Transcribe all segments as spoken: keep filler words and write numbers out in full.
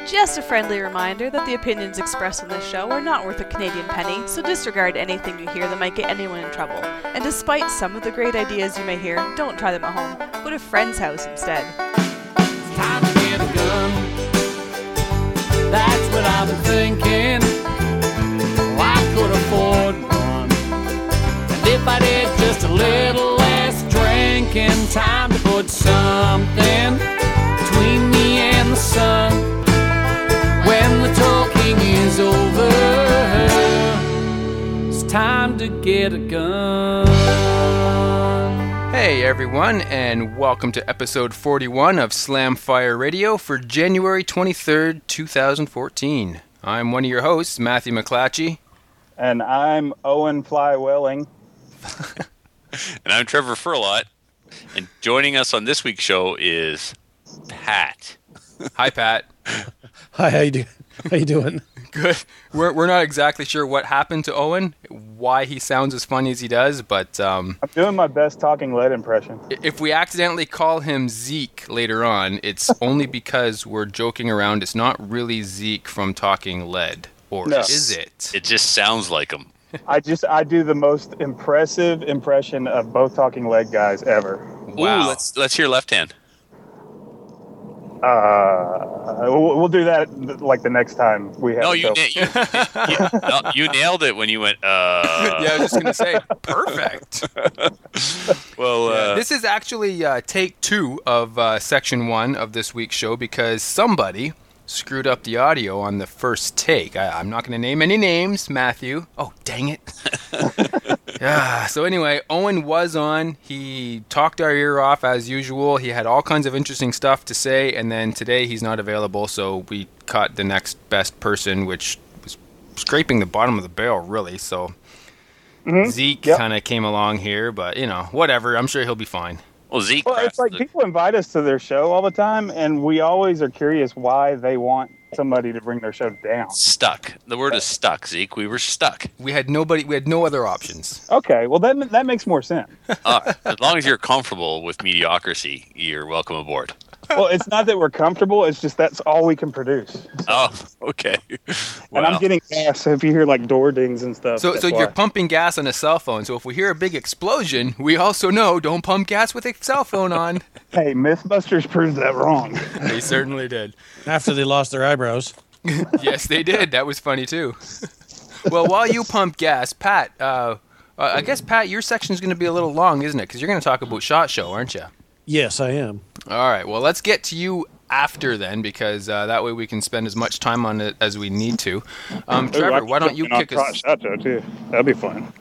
Just a friendly reminder that the opinions expressed on this show are not worth a Canadian penny, so disregard anything you hear that might get anyone in trouble. And despite some of the great ideas you may hear, don't try them at home. Go to a friend's house instead. It's time to get a gun. That's what I've been thinking. Well, I could afford one. And if I did just a little less drinking, time to put something between me and the sun. When the talking is over, it's time to get a gun. Hey everyone, and welcome to episode forty-one of Slamfire Radio for January twenty-third, twenty fourteen. I'm one of your hosts, Matthew McClatchy. And I'm Owen Flywelling. And I'm Trevor Furlot. And joining us on this week's show is Pat. Hi, Pat. Hi, how you do? How you doing? Good. We're we're not exactly sure what happened to Owen, why he sounds as funny as he does, but um, I'm doing my best Talking Lead impression. If we accidentally call him Zeke later on, it's only because we're joking around. It's not really Zeke from Talking Lead, or No. is it? It just sounds like him. I just I do the most impressive impression of both Talking Lead guys ever. Wow. Ooh, let's let's hear left hand. Uh, we'll, we'll do that like the next time we have. No, a you, show. na- you, you, no, you nailed it when you went. Uh. Yeah, I was just gonna say perfect. Well, uh, Yeah, this is actually uh, take two of uh, section one of this week's show because somebody screwed up the audio on the first take. I, I'm not going to name any names, Matthew. Oh, dang it. Yeah, so anyway, Owen was on. He talked our ear off as usual. He had all kinds of interesting stuff to say, and then today he's not available, so we caught the next best person, which was scraping the bottom of the barrel, really. So Mhm. Zeke Yep. kind of came along here, but, you know, whatever. I'm sure he'll be fine. well, Zeke. Well, it's crafts like the- people invite us to their show all the time, and we always are curious why they want somebody to bring their show down. stuck. The word is stuck, Zeke. We were stuck. We had nobody. We had no other options. Okay, well that that makes more sense. Uh, as long as you're comfortable with mediocrity, you're welcome aboard. Well, it's not that we're comfortable; it's just that's all we can produce. Oh, okay. And I'm Well, getting gas, so if you hear like door dings and stuff, So, that's so why. you're pumping gas on a cell phone. So if we hear a big explosion, we also know don't pump gas with a cell phone on. Hey, MythBusters proved that wrong. They certainly did. After they lost their eyebrows. Yes, they did. That was funny too. Well, while you pump gas, Pat, uh, uh, I guess Pat, your section's going to be a little long, isn't it? Because you're going to talk about SHOT Show, aren't you? Yes, I am. All right. Well, let's get to you after then, because uh, that way we can spend as much time on it as we need to. Um, Ooh, Trevor, I why don't you can kick on us? Shot Show too. That'd be fun.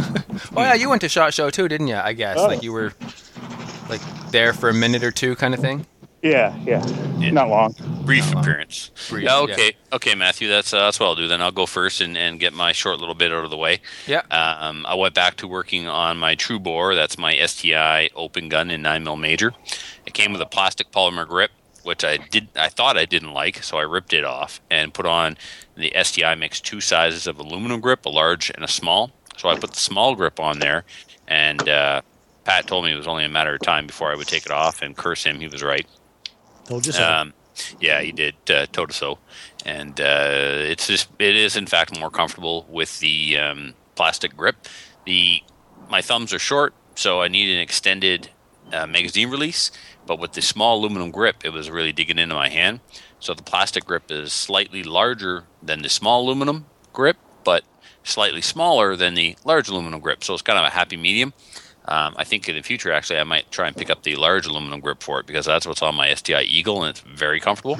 Oh yeah, you went to SHOT Show too, didn't you? I guess Oh. like you were like there for a minute or two, kind of thing. Yeah, yeah, Yeah. not long. brief Uh-huh. appearance. Brief, Yeah, yeah. okay, okay, Matthew. That's uh, that's what I'll do. Then I'll go first and, and get my short little bit out of the way. Yeah. Um, I went back to working on my True Bore. That's my S T I open gun in nine mil major. It came with a plastic polymer grip, which I did. I thought I didn't like, so I ripped it off and put on the S T I makes two sizes of aluminum grip, a large and a small. So I put the small grip on there, and uh, Pat told me it was only a matter of time before I would take it off, and curse him, he was right. Told you so. Um, yeah, he did. Uh, told us so, and uh, it's just it is in fact more comfortable with the um, plastic grip. The my thumbs are short, so I need an extended uh, magazine release. But with the small aluminum grip, it was really digging into my hand. So the plastic grip is slightly larger than the small aluminum grip, but slightly smaller than the large aluminum grip. So it's kind of a happy medium. Um, I think in the future, actually, I might try and pick up the large aluminum grip for it because that's what's on my S T I Eagle, and it's very comfortable.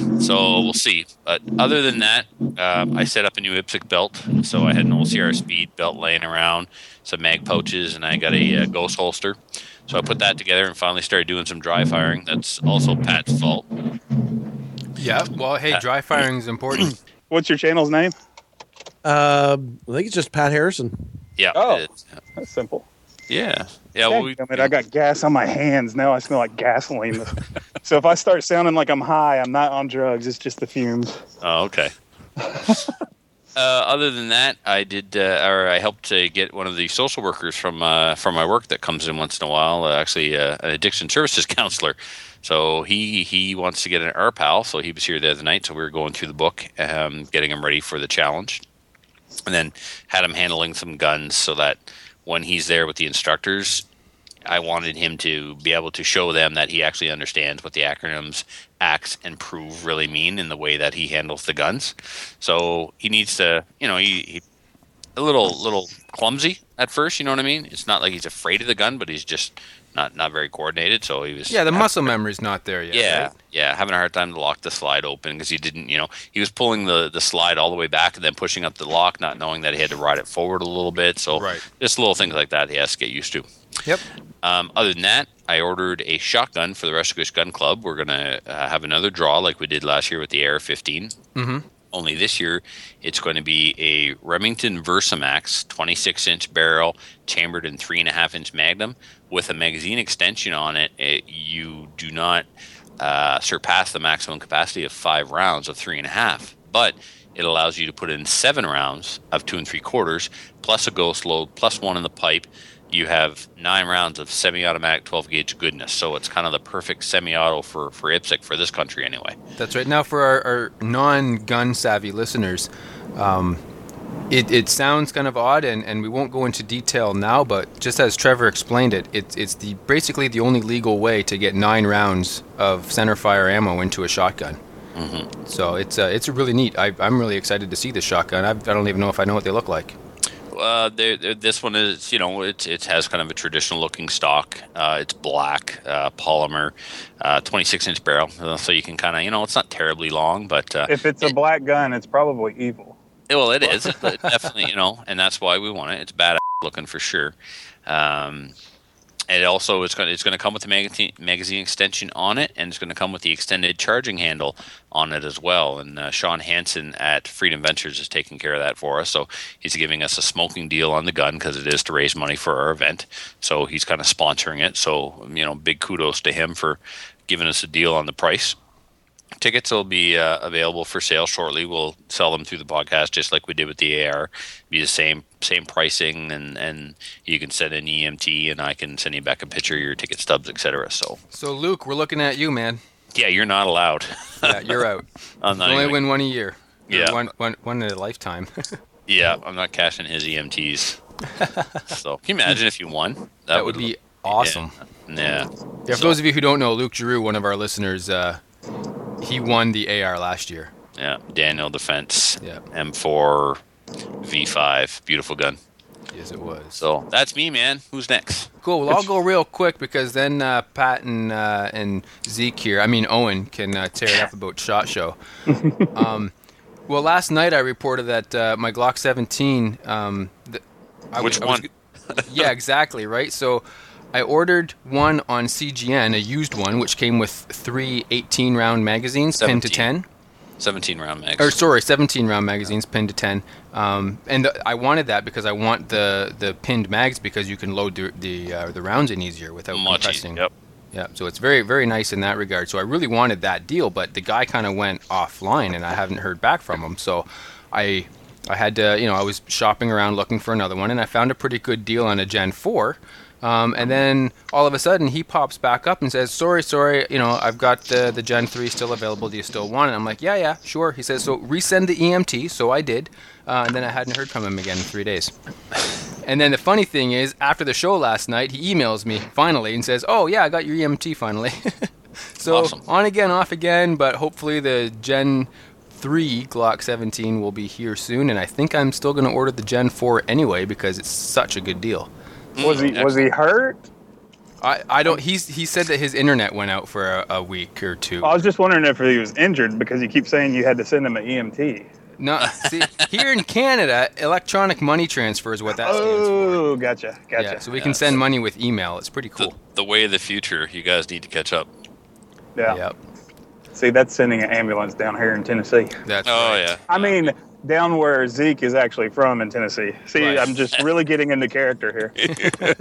So we'll see. But other than that, um, I set up a new I P S C belt. So I had an old C R Speed belt laying around, some mag pouches, and I got a uh, Ghost holster. So I put that together and finally started doing some dry firing. That's also Pat's fault. Yeah. Well, hey, dry firing is important. What's your channel's name? Uh, I think it's just Pat Harrison. Yeah. Oh. it's- That's simple. yeah. Yeah. Well, we, Damn it, I got gas on my hands. Now I smell like gasoline. So if I start sounding like I'm high, I'm not on drugs. It's just the fumes. oh, okay. Uh, other than that, I did, uh, or I helped to get one of the social workers from uh, from my work that comes in once in a while. Uh, actually, uh, an addiction services counselor. So he he wants to get an R PAL. So he was here the other night. So we were going through the book, um, getting him ready for the challenge, and then had him handling some guns so that when he's there with the instructors, I wanted him to be able to show them that he actually understands what the acronyms ACT and PROVE really mean in the way that he handles the guns. So he needs to, you know, he, he a little little clumsy at first. You know what I mean? It's not like he's afraid of the gun, but he's just not not very coordinated. So he was Yeah, the muscle memory's not there yet. yeah, right? yeah, having a hard time to lock the slide open because he didn't, you know, he was pulling the, the slide all the way back and then pushing up the lock, not knowing that he had to ride it forward a little bit. So Right. just little things like that he has to get used to. Yep. Um, other than that, I ordered a shotgun for the Rescue Gun Club. We're going to uh, have another draw like we did last year with the A R fifteen. Mm-hmm. Only this year, it's going to be a Remington Versamax twenty-six inch barrel, chambered in three and a half inch Magnum with a magazine extension on it. it you do not uh, surpass the maximum capacity of five rounds of three and a half, but it allows you to put in seven rounds of two and three quarters, plus a ghost load, plus one in the pipe. You have nine rounds of semi-automatic twelve gauge goodness, so it's kind of the perfect semi-auto for for I P S C for this country anyway. That's right. Now, for our, our non-gun savvy listeners, um, it, it sounds kind of odd, and, and we won't go into detail now, but just as Trevor explained it, it it's the basically the only legal way to get nine rounds of centerfire ammo into a shotgun. Mm-hmm. So it's uh, it's really neat. I, I'm really excited to see this shotgun. I've, I don't even know if I know what they look like. Uh, they, they, this one is, you know, it, it has kind of a traditional looking stock. Uh, it's black, uh, polymer, uh, twenty-six inch barrel. Uh, so you can kind of, you know, it's not terribly long, but. Uh, If it's a it, black gun, it's probably evil. well, it is. It, it definitely, you know, and that's why we want it. It's badass looking for sure. Um, it also is going, it's going to come with the magazine, magazine extension on it, and it's going to come with the extended charging handle on it as well. And uh, Sean Hansen at Freedom Ventures is taking care of that for us. So he's giving us a smoking deal on the gun because it is to raise money for our event. So he's kind of sponsoring it. So, you know, big kudos to him for giving us a deal on the price. Tickets will be uh, available for sale shortly. We'll sell them through the podcast just like we did with the A R. Be the same same pricing, and, and you can send an E M T, and I can send you back a picture of your ticket stubs, et cetera. So, So, Luke, we're looking at you, man. yeah, you're not allowed. Yeah, you're out. I'm not You only even- win one a year. Or Yeah. One, one, one in a lifetime. Yeah, I'm not cashing his E M Ts. So, can you imagine if you won? That, That would be awesome. Yeah. Yeah, for So- those of you who don't know, Luke Giroux, one of our listeners, uh, he won the A R last year. Yeah, Daniel Defense, Yeah. M four V five, beautiful gun. Yes, it was. So that's me, man. Who's next? Cool. Well, I'll go real quick because then uh, Pat and uh, and Zeke here, I mean Owen, can uh, tear it up about SHOT Show. um, well, last night I reported that uh, my Glock seventeen. Um, th- I Which was- I was one? g- yeah, exactly. Right. So I ordered one on C G N, a used one, which came with three eighteen round magazines pinned to seventeen. ten. seventeen round mags. Or sorry, seventeen round magazines pinned to ten. Um, and th- I wanted that because I want the, the pinned mags because you can load the the, uh, the rounds in easier without Much compressing. easier. Yep. Yeah, so it's very very nice in that regard. So I really wanted that deal, but the guy kind of went offline, and I haven't heard back from him. So I I had to, you know, I was shopping around looking for another one, and I found a pretty good deal on a Gen four. Um, and then all of a sudden he pops back up and says, sorry, sorry, you know, I've got the, the Gen three still available. Do you still want it? I'm like, yeah, yeah, sure. He says, so resend the E M T. So I did. Uh, and then I hadn't heard from him again in three days. And then the funny thing is, after the show last night, he emails me finally and says, oh, yeah, I got your E M T finally. So Awesome. on again, off again, but hopefully the Gen three Glock seventeen will be here soon. And I think I'm still going to order the Gen four anyway because it's such a good deal. Was he was he hurt? I, I don't. He's he said that his internet went out for a, a week or two. I was just wondering if he was injured because you keep saying you had to send him an E M T. No, see, here in Canada, electronic money transfer is what that stands for. Oh, gotcha, gotcha. Yeah, so we Yeah, can send so- money with email. It's pretty The, cool. the way of the future. You guys need to catch up. yeah. Yep, See, that's sending an ambulance down here in Tennessee. that's Oh right. yeah. I mean, down where Zeke is actually from in Tennessee. See, Right. I'm just really getting into character here.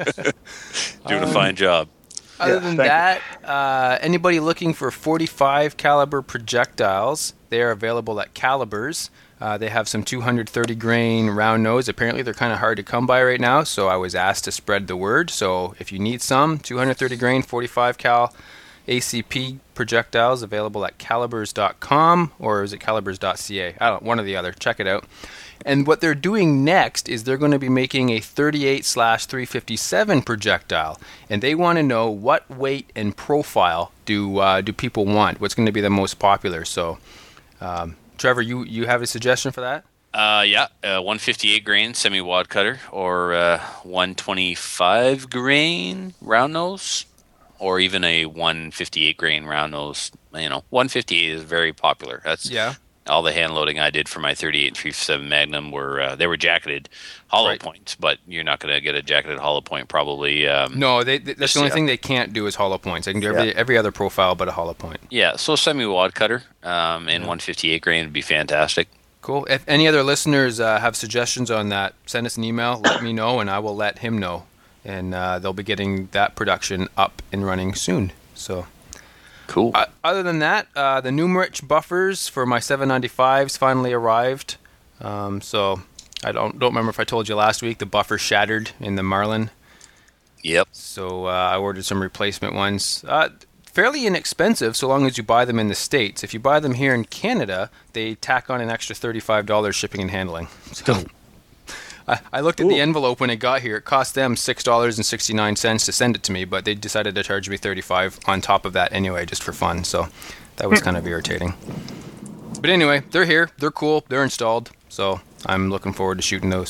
Doing a fine job. Other Yeah, than thank that, uh, anybody looking for forty-five caliber projectiles, they are available at Calibers. Uh, they have some two hundred thirty grain round nose. Apparently, they're kind of hard to come by right now, so I was asked to spread the word. So if you need some, two hundred thirty grain, forty-five cal A C P projectiles available at calibers dot com, or is it calibers dot c a? I don't know, one or the other. Check it out. And what they're doing next is they're going to be making a thirty-eight slash three fifty-seven projectile, and they want to know what weight and profile do uh, do people want. What's going to be the most popular? So, um, Trevor, you you have a suggestion for that? Uh, yeah, uh, one fifty-eight grain semi wad cutter, or uh, one twenty-five grain round nose, or even a one fifty-eight grain round nose. You know, one fifty-eight is very popular. That's Yeah. All the hand loading I did for my thirty-eight and three fifty-seven Magnum were uh, they were jacketed hollow Right. points, but you're not going to get a jacketed hollow point probably. Um, No, they, they, that's the only Yeah. thing they can't do is hollow points. They can do every, Yeah. every other profile but a hollow point. Yeah, so semi wad cutter um, in one fifty-eight grain would be fantastic. Cool. If any other listeners uh, have suggestions on that, send us an email, let me know, and I will let him know. And uh, they'll be getting that production up and running soon. So, Cool. uh, other than that, uh, the Numerich buffers for my seven ninety-fives finally arrived. Um, so, I don't don't remember if I told you last week the buffer shattered in the Marlin. Yep. So uh, I ordered some replacement ones. Uh, fairly inexpensive so long as you buy them in the States. If you buy them here in Canada, they tack on an extra thirty-five dollars shipping and handling. So I, I looked at the Ooh. envelope when it got here. It cost them six dollars and sixty-nine cents to send it to me, but they decided to charge me thirty-five dollars on top of that anyway, just for fun. So that was kind of irritating. But anyway, they're here. They're cool. They're installed. So I'm looking forward to shooting those.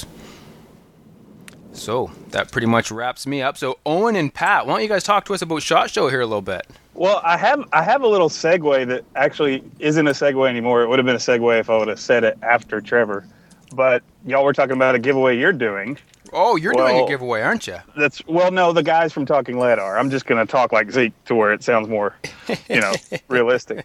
So that pretty much wraps me up. So Owen and Pat, why don't you guys talk to us about SHOT Show here a little bit? Well, I have I have a little segue that actually isn't a segue anymore. It would have been a segue if I would have said it after Trevor. But y'all were talking about a giveaway you're doing. Oh, you're doing Well- a giveaway, aren't you? That's well, no, the guys from Talking Lead are. I'm just going to talk like Zeke to where it sounds more, you know, realistic.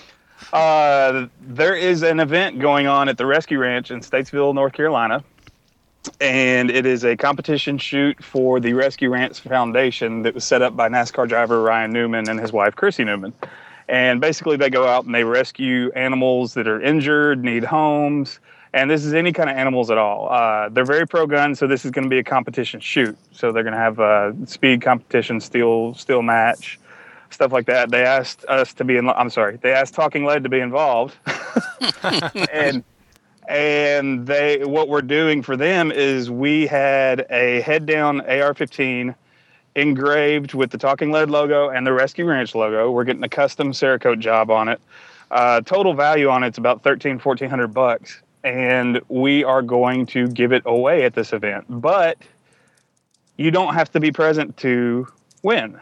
Uh, there is an event going on at the Rescue Ranch in Statesville, North Carolina, and it is a competition shoot for the Rescue Ranch Foundation that was set up by NASCAR driver Ryan Newman and his wife Chrissy Newman. And basically, they go out and they rescue animals that are injured, need homes. And this is any kind of animals at all. Uh, they're very pro-gun, so this is going to be a competition shoot. So they're going to have a speed competition, steel steel match, stuff like that. They asked us to be in. I'm sorry, they asked Talking Lead to be involved, and and they what we're doing for them is we had a head down A R fifteen engraved with the Talking Lead logo and the Rescue Ranch logo. We're getting a custom Cerakote job on it. Uh, total value on it's about thirteen, fourteen hundred bucks. And we are going to give it away at this event. But you don't have to be present to win.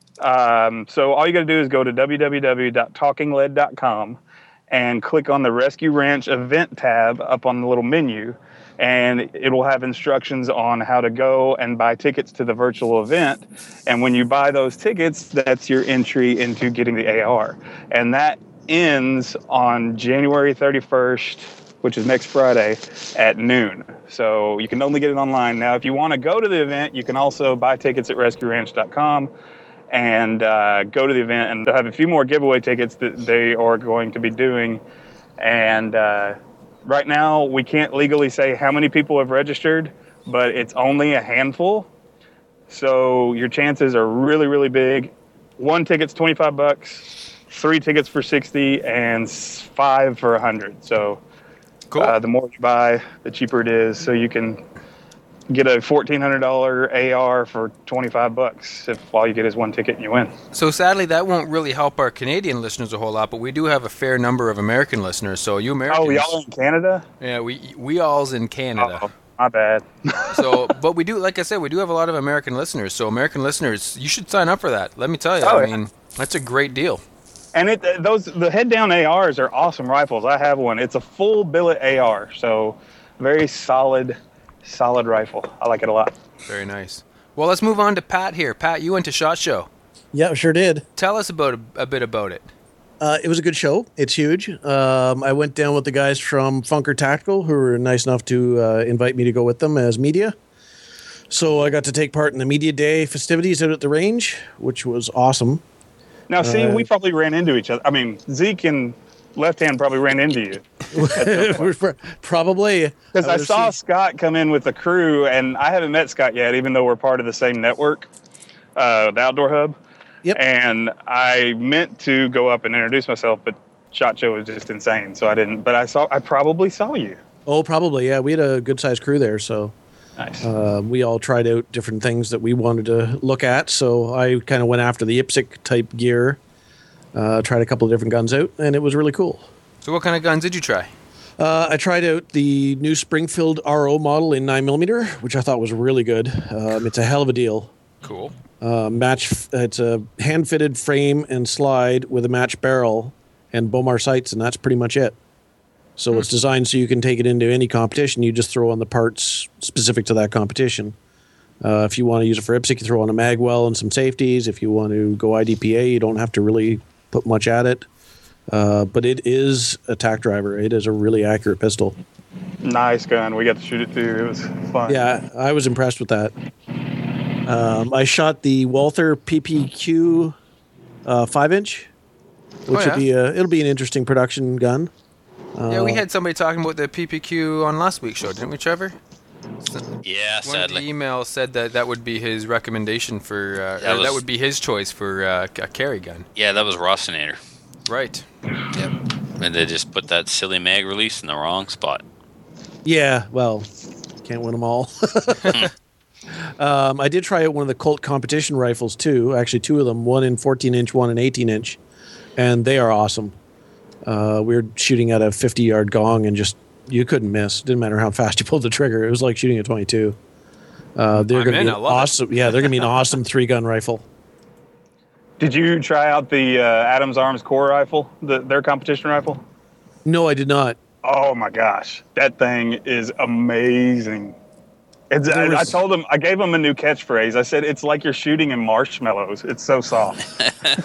Um, so all you got to do is go to w w w dot talking lead dot com and click on the Rescue Ranch event tab up on the little menu. And it will have instructions on how to go and buy tickets to the virtual event. And when you buy those tickets, that's your entry into getting the A R. And that ends on January thirty-first, which is next Friday at noon. So you can only get it online. Now, if you want to go to the event, you can also buy tickets at rescue ranch dot com and uh, go to the event. And they'll have a few more giveaway tickets that they are going to be doing. And uh, right now, we can't legally say how many people have registered, but it's only a handful. So your chances are really, really big. One ticket's twenty-five bucks, three tickets for sixty, and five for one hundred. So Cool. Uh, the more you buy, the cheaper it is. So you can get a fourteen hundred dollars A R for twenty-five bucks if all you get is one ticket and you win. So sadly, that won't really help our Canadian listeners a whole lot, but we do have a fair number of American listeners. So you Americans, Oh, y'all in Canada? yeah, we we all's in Canada. Oh, my bad. So, but we do, like I said, we do have a lot of American listeners. So American listeners, you should sign up for that. Let me tell you, Oh, I yeah. mean, that's a great deal. And it those the head down A Rs are awesome rifles. I have one. It's a full billet A R, so very solid, solid rifle. I like it a lot. Very nice. Well, let's move on to Pat here. Pat, you went to SHOT Show. Yeah, sure did. Tell us about a, a bit about it. Uh, it was a good show. It's huge. Um, I went down with the guys from Funker Tactical, who were nice enough to uh, invite me to go with them as media. So I got to take part in the media day festivities out at the range, which was awesome. Now, see, Uh, we probably ran into each other. I mean, Zeke and Left Hand probably ran into you. Probably. Because I, would've saw seen- Scott come in with the crew, and I haven't met Scott yet, even though we're part of the same network, uh, the Outdoor Hub. Yep. And I meant to go up and introduce myself, but SHOT Show was just insane, so I didn't. But I saw, I probably saw you. Oh, probably. Yeah, we had a good sized crew there, so Nice. uh, we all tried out different things that we wanted to look at. So I kind of went after the I P S C type gear, uh, tried a couple of different guns out, and it was really cool. So what kind of guns did you try? Uh, I tried out the new Springfield R O model in nine millimeter, which I thought was really good. Um, it's a hell of a deal. Cool. Uh, match. It's a hand fitted frame and slide with a match barrel and Bomar sights, and that's pretty much it. So Hmm. it's designed so you can take it into any competition. You just throw on the parts specific to that competition. Uh, if you want to use it for I P S C, you throw on a magwell and some safeties. If you want to go I D P A, you don't have to really put much at it. Uh, but it is a tack driver. It is a really accurate pistol. Nice gun. We got to shoot it too. It was fun. Yeah, I was impressed with that. Um, I shot the Walther P P Q uh, five inch, which Oh, yeah? will be a, it'll be an interesting production gun. yeah, we had somebody talking about the P P Q on last week's show, didn't we, Trevor? Yeah, One of the sadly. emails said that that would be his recommendation for, uh, That or that was- would be his choice for uh, a carry gun. Yeah, that was Rossinator. Right. Yep. And they just put that silly mag release in the wrong spot. Yeah, well, can't win them all. um, I did try out one of the Colt competition rifles too. Actually, two of them, one in fourteen inch, one in eighteen inch, and they are awesome. Uh, we were shooting at a fifty yard gong and just you couldn't miss. Didn't matter how fast you pulled the trigger. It was like shooting a twenty-two. Uh, they're I'm going to in, be I an love it. awesome. Yeah, they're going to be an awesome three gun rifle. Did you try out the uh, Adams Arms Core rifle, the, their competition rifle? No, I did not. Oh my gosh, that thing is amazing. It's, I, There was- I told him, I gave him a new catchphrase. I said, it's like you're shooting in marshmallows. It's so soft.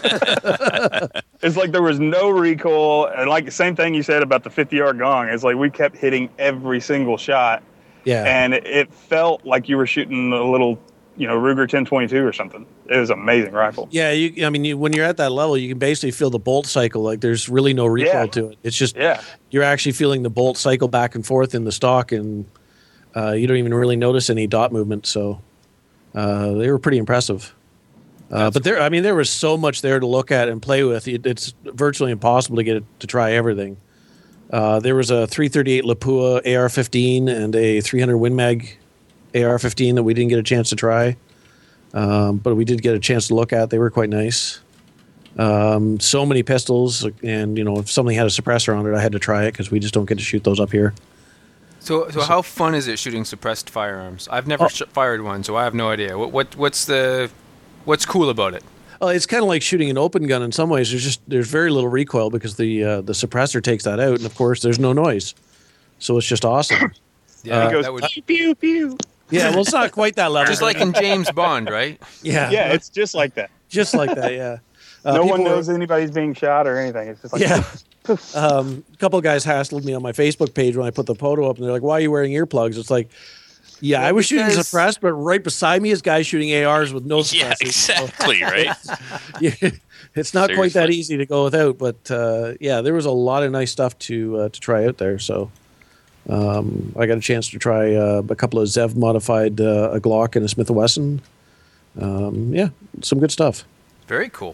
It's like there was no recoil. And like the same thing you said about the fifty yard gong. It's like we kept hitting every single shot. Yeah. And it, it felt like you were shooting a little, you know, Ruger ten twenty-two or something. It was an amazing rifle. Yeah, you, I mean, you, when you're at that level, you can basically feel the bolt cycle. Like there's really no recoil Yeah. to it. It's just Yeah. you're actually feeling the bolt cycle back and forth in the stock, and uh, you don't even really notice any dot movement. So uh, they were pretty impressive. Uh, but there, I mean, there was so much there to look at and play with. It, it's virtually impossible to get it to try everything. Uh, there was a three thirty-eight Lapua A R fifteen and a three hundred Win Mag A R fifteen that we didn't get a chance to try. Um, but we did get a chance to look at. They were quite nice. Um, so many pistols, and you know, if something had a suppressor on it, I had to try it because we just don't get to shoot those up here. So, so how fun is it shooting suppressed firearms? I've never Oh. sh- fired one, so I have no idea. What, what, what's the, what's cool about it? Uh, it's kind of like shooting an open gun in some ways. There's just there's very little recoil because the uh, the suppressor takes that out, and of course there's no noise, so it's just awesome. Yeah, It goes that would, pew, pew, pew. Yeah, well, it's not quite that level. just like in James Bond, right? yeah, Yeah, it's just like that. just like that. Yeah. Uh, no people one were- knows anybody's being shot or anything. It's just like, Yeah. Um, a couple of guys hassled me on my Facebook page when I put the photo up, and they're like, "Why are you wearing earplugs?" It's like, yeah, Well, I was shooting because- suppressed, but right beside me is guys shooting A Rs with no Yeah, suppressors. So, exactly, right? yeah, it's not quite that Seriously. easy to go without, but uh, yeah, there was a lot of nice stuff to uh, to try out there. So um, I got a chance to try uh, a couple of Zev modified uh, a Glock and a Smith and Wesson. Um, yeah, some good stuff. Very cool.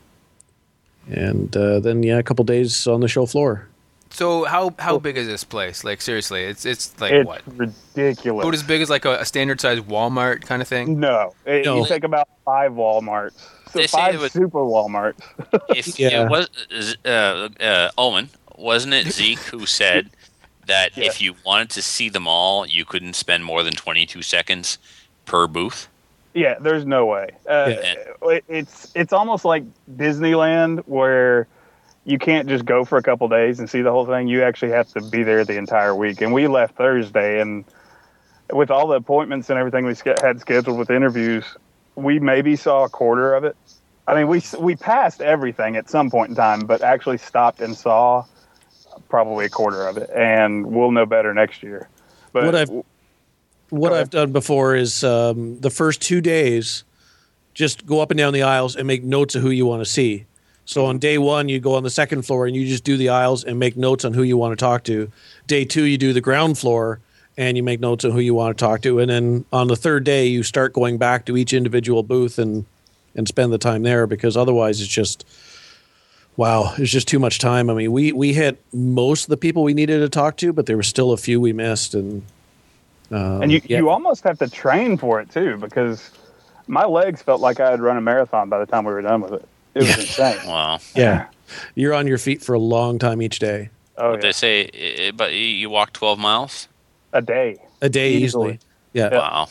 And uh, then yeah, a couple days on the show floor. So how how big is this place? Like seriously, it's it's like it's what? ridiculous. About as big as like a, a standard sized Walmart kind of thing? No, it, No. you take about five Walmarts. So They say five it was- super Walmarts. If Yeah. it was uh, uh, Owen, wasn't it Zeke who said that Yeah. if you wanted to see them all, you couldn't spend more than twenty-two seconds per booth? Yeah, there's no way. Uh, Yeah. it, it's it's almost like Disneyland where you can't just go for a couple days and see the whole thing. You actually have to be there the entire week. And we left Thursday, and with all the appointments and everything we sch- had scheduled with interviews, we maybe saw a quarter of it. I mean, we we passed everything at some point in time, but actually stopped and saw probably a quarter of it. And we'll know better next year. But What I've- What Go ahead. I've done before is um, the first two days, just go up and down the aisles and make notes of who you want to see. So on day one, you go on the second floor and you just do the aisles and make notes on who you want to talk to. Day two, you do the ground floor and you make notes on who you want to talk to. And then on the third day, you start going back to each individual booth and, and spend the time there, because otherwise it's just, wow, it's just too much time. I mean, we, we hit most of the people we needed to talk to, but there were still a few we missed. And um, and you, yeah. you almost have to train for it too, because my legs felt like I had run a marathon by the time we were done with it. It was Yeah. insane. Wow. Yeah. You're on your feet for a long time each day. Oh, But yeah. they say, i- but you- you walk twelve miles? A day. A day easily. Easily. Yeah. Yeah. Wow.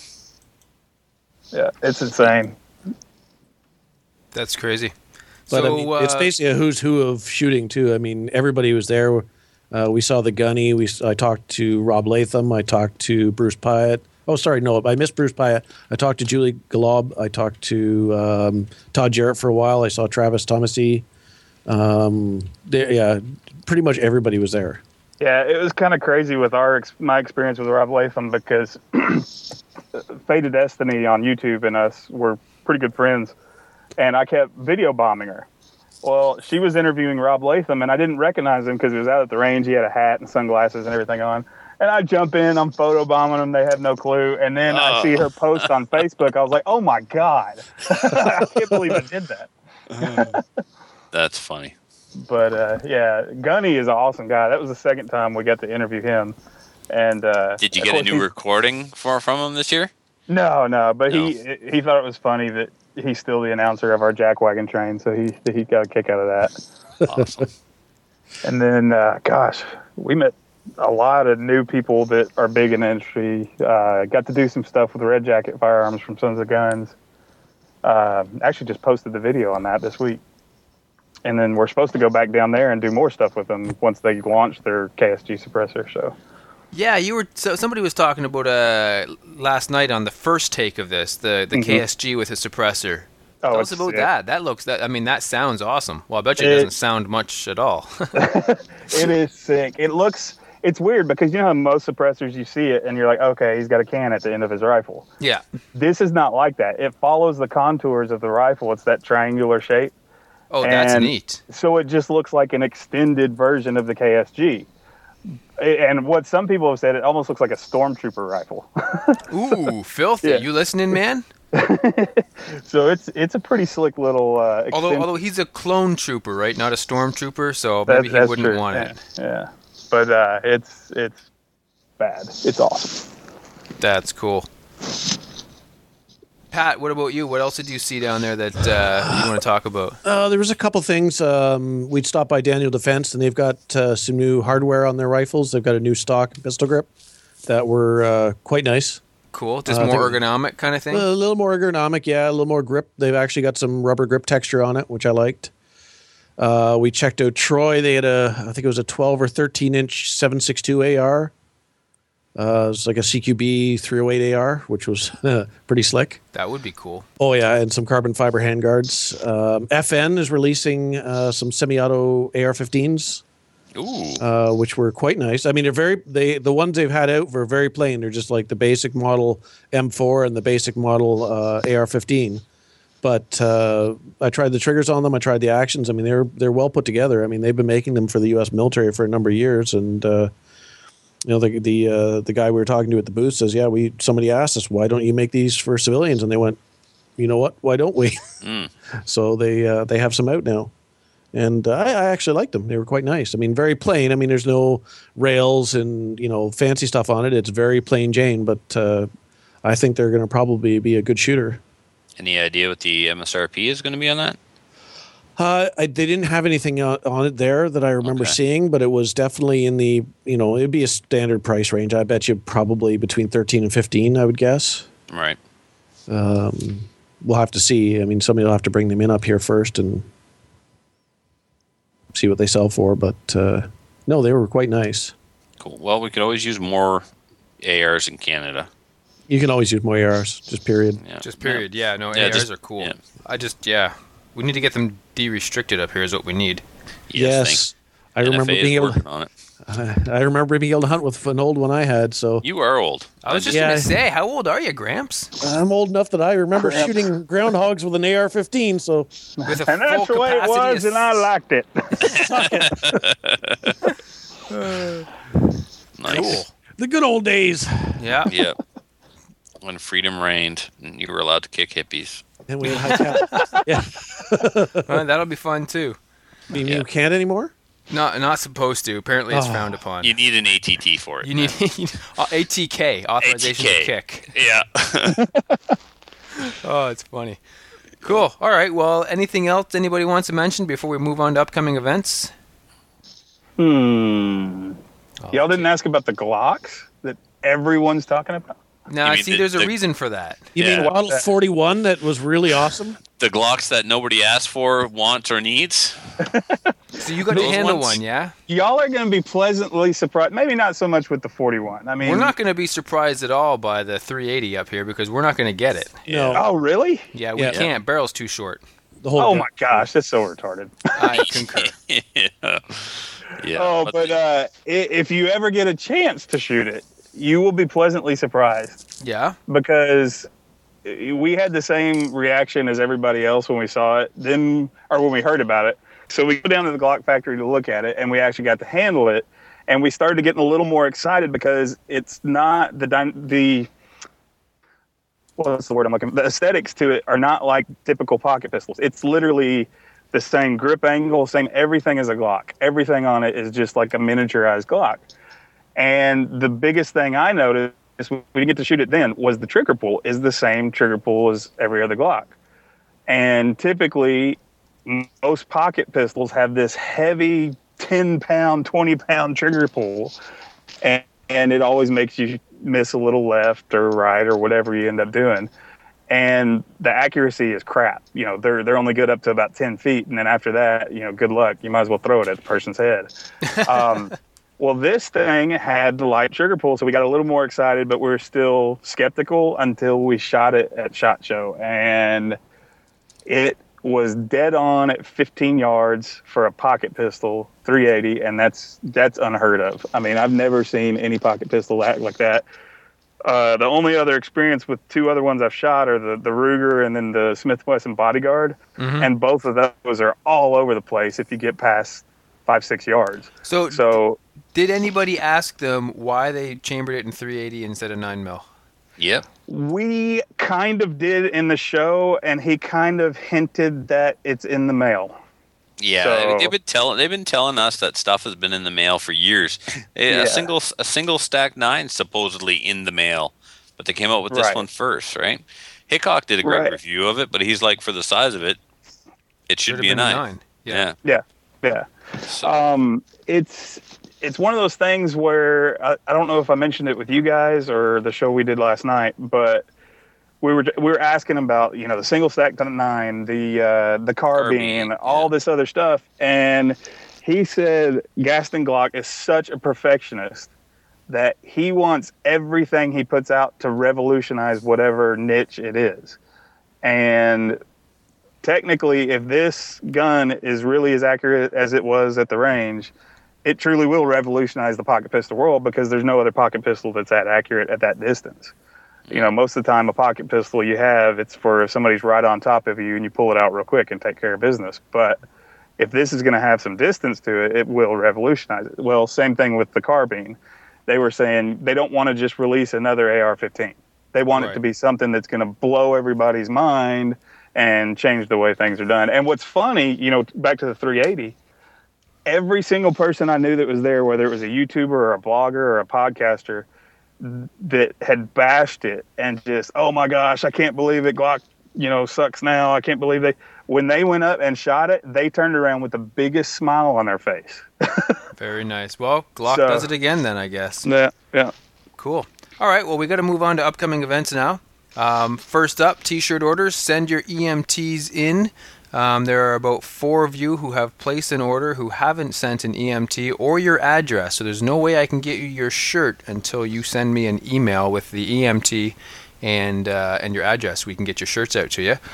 Yeah, it's insane. That's crazy. But so, I mean, it's uh, basically a who's who of shooting too. I mean, everybody was there. Uh, we saw the gunny. We I talked to Rob Latham. I talked to Bruce Pyatt. Oh, sorry, no, I missed Bruce Pyatt. I talked to Julie Galob. I talked to um, Todd Jarrett for a while. I saw Travis Thomasy. Um, there, yeah, pretty much everybody was there. Yeah, it was kind of crazy with our ex- my experience with Rob Latham, because Faded Destiny on YouTube and us were pretty good friends, and I kept video bombing her. Well, she was interviewing Rob Latham, and I didn't recognize him because he was out at the range. He had a hat and sunglasses and everything on. And I jump in, I'm photo bombing them. They have no clue. And then I see her post on Facebook. I was like, oh my God. I can't believe I did that. That's funny. But uh, yeah, Gunny is an awesome guy. That was the second time we got to interview him. And uh, Did you of get a course new he's- recording for from him this year? No, no. But No. he he thought it was funny that he's still the announcer of our jackwagon train, so he he got a kick out of that. Awesome. And then, uh, gosh, we met a lot of new people that are big in the industry. Uh, got to do some stuff with Red Jacket Firearms from Sons of Guns. Uh, actually just posted the video on that this week. And then we're supposed to go back down there and do more stuff with them once they launch their K S G suppressor. So, Yeah, you were. So somebody was talking about uh last night on the first take of this, the the Mhm. K S G with a suppressor. oh, Tell us it's about sick. that. That looks. That I mean, that sounds awesome. Well, I bet you it, It- doesn't sound much at all. It is sick. It looks, it's weird because you know how most suppressors you see it and you're like, okay, he's got a can at the end of his rifle. yeah. This is not like that. It follows the contours of the rifle. It's that triangular shape. Oh, that's And- neat. So it just looks like an extended version of the K S G. And what some people have said, it almost looks like a stormtrooper rifle. Ooh, filthy. Yeah. You listening, man? So it's it's a pretty slick little. Uh, Although, extend- although he's a clone trooper, right? Not a stormtrooper, so that- maybe he that's wouldn't true. want yeah. it. Yeah, but uh, it's it's bad. It's awesome. That's cool. Pat, what about you? What else did you see down there that uh, you want to talk about? Uh, there was a couple things. Um, we'd stopped by Daniel Defense, and they've got uh, some new hardware on their rifles. They've got a new stock pistol grip that were uh, quite nice. Cool. Just Uh, more they- ergonomic kind of thing? A little more ergonomic, yeah, a little more grip. They've actually got some rubber grip texture on it, which I liked. Uh, we checked out Troy. They had a, I think it was a twelve or thirteen inch seven six two A R. Uh, it's like a C Q B three oh eight A R, which was pretty slick. That would be cool. Oh yeah, and some carbon fiber handguards. Um, F N is releasing uh, some semi-auto A R fifteens, Ooh. uh, which were quite nice. I mean, they're very they the ones they've had out were very plain. They're just like the basic model M four and the basic model uh, A R fifteen. But uh, I tried the triggers on them. I tried the actions. I mean, they're they're well put together. I mean, they've been making them for the U S military for a number of years, and uh, you know, the the uh, the guy we were talking to at the booth says, "Yeah, we somebody asked us, why don't you make these for civilians?" And they went, "You know what? Why don't we?" Mm. So they uh, they have some out now, and uh, I, I actually liked them. They were quite nice. I mean, very plain. I mean, there's no rails and you know fancy stuff on it. It's very plain Jane, but uh, I think they're going to probably be a good shooter. Any idea what the M S R P is going to be on that? Uh, I, they didn't have anything on, on it there that I remember Okay. seeing, but it was definitely in the, you know, it'd be a standard price range. I bet you probably between thirteen and fifteen, I would guess. Right. Um, we'll have to see. I mean, somebody will have to bring them in up here first and see what they sell for. But uh, no, they were quite nice. Cool. Well, we could always use more A Rs in Canada. You can always use more A Rs, just period. Yeah. Just period. Yeah, no, Yeah, A Rs just- are cool. yeah. I just, yeah. We need to get them de-restricted up here is what we need. Yes. Yes. I remember N F A is being able working to, on it. I remember being able to hunt with an old one I had. So You are old. I was just Yeah. gonna say, how old are you, Gramps? I'm old enough that I remember Crap. shooting groundhogs with an A R fifteen. So With a And that's full the way it capacity was, of and I liked it. Nice. Cool. the good old days. Yeah. Yeah. When freedom reigned and you were allowed to kick hippies. And we had high yeah. Well, that'll be fun too. You mean Yeah. you can't anymore? Not not supposed to. Apparently, it's Oh. frowned upon. You need an A T T for it. You need uh, A T K, authorization A T to K. kick. Yeah. Oh, it's funny. Cool. All right. Well, anything else anybody wants to mention before we move on to upcoming events? Hmm. Oh, Y'all didn't ask about the Glocks that everyone's talking about? Now, You mean see, the- there's a the- reason for that. You Yeah. mean Model forty-one that was really awesome? The Glocks that nobody asked for, wants, or needs. So you got to Those handle ones? one, yeah? Y'all are going to be pleasantly surprised. Maybe not so much with the forty-one. I mean, We're not going to be surprised at all by the three eighty up here because we're not going to get it. No. Oh, really? Yeah, we Yeah. can't. Barrel's too short. The whole Oh my gosh, that's so retarded. I concur. yeah. Yeah. Oh, but uh, i- if you ever get a chance to shoot it, you will be pleasantly surprised Yeah? because we had the same reaction as everybody else when we saw it, then or when we heard about it. So we go down to the Glock factory to look at it, and we actually got to handle it, and we started getting a little more excited because it's not the dy- the what's the word I'm looking for? The aesthetics to it are not like typical pocket pistols. It's literally the same grip angle, same everything as a Glock. Everything on it is just like a miniaturized Glock. And the biggest thing I noticed, we didn't get to shoot it then, was the trigger pull is the same trigger pull as every other Glock. And typically, most pocket pistols have this heavy ten pound, twenty pound trigger pull, and, and it always makes you miss a little left or right or whatever you end up doing. And the accuracy is crap. You know, they're they're only good up to about ten feet, and then after that, you know, good luck. You might as well throw it at the person's head. Um, well, this thing had the light trigger pull, so we got a little more excited, but we we're still skeptical until we shot it at SHOT Show, and it was dead on at fifteen yards for a pocket pistol, three eighty, and that's that's unheard of. I mean, I've never seen any pocket pistol act like that. Uh, the only other experience with two other ones I've shot are the, the Ruger and then the Smith and Wesson Bodyguard, Mhm. and both of those are all over the place if you get past five, six yards. So, So did anybody ask them why they chambered it in three eighty instead of nine mil? Yep. we kind of did in the show, and he kind of hinted that it's in the mail. Yeah, So- they've been telling they've been telling us that stuff has been in the mail for years. A Yeah. single a single stack nine supposedly in the mail, but they came out with this Right. one first, right? Hickok did a great Right. review of it, but he's like, for the size of it, it should Should've be a been a nine. nine. Yeah. Yeah, yeah. So, Um, it's it's one of those things where I, I don't know if I mentioned it with you guys or the show we did last night, but we were we were asking about, you know, the single stack nine, the uh, the carbine, Carbine, all yeah. this other stuff, and he said Gaston Glock is such a perfectionist that he wants everything he puts out to revolutionize whatever niche it is, and technically, if this gun is really as accurate as it was at the range, it truly will revolutionize the pocket pistol world because there's no other pocket pistol that's that accurate at that distance. You know, most of the time a pocket pistol you have, it's for if somebody's right on top of you and you pull it out real quick and take care of business. But if this is going to have some distance to it, it will revolutionize it. Well, same thing with the carbine. They were saying they don't want to just release another A R fifteen. They want it Right. to be something that's going to blow everybody's mind and change the way things are done. And what's funny, you know, back to the three eighty, every single person I knew that was there, whether it was a YouTuber or a blogger or a podcaster, that had bashed it and just, oh my gosh, I can't believe it, Glock, you know, sucks now. I can't believe they, when they went up and shot it, they turned around with the biggest smile on their face. Very nice. Well, Glock So- does it again then, I guess. Yeah, yeah. Cool. All right, well, we got to move on to upcoming events now. Um, first up, T-shirt orders. Send your E M Ts in. Um, there are about four of you who have placed an order who haven't sent an E M T or your address. So there's no way I can get you your shirt until you send me an email with the E M T and uh, and your address. We can get your shirts out to you.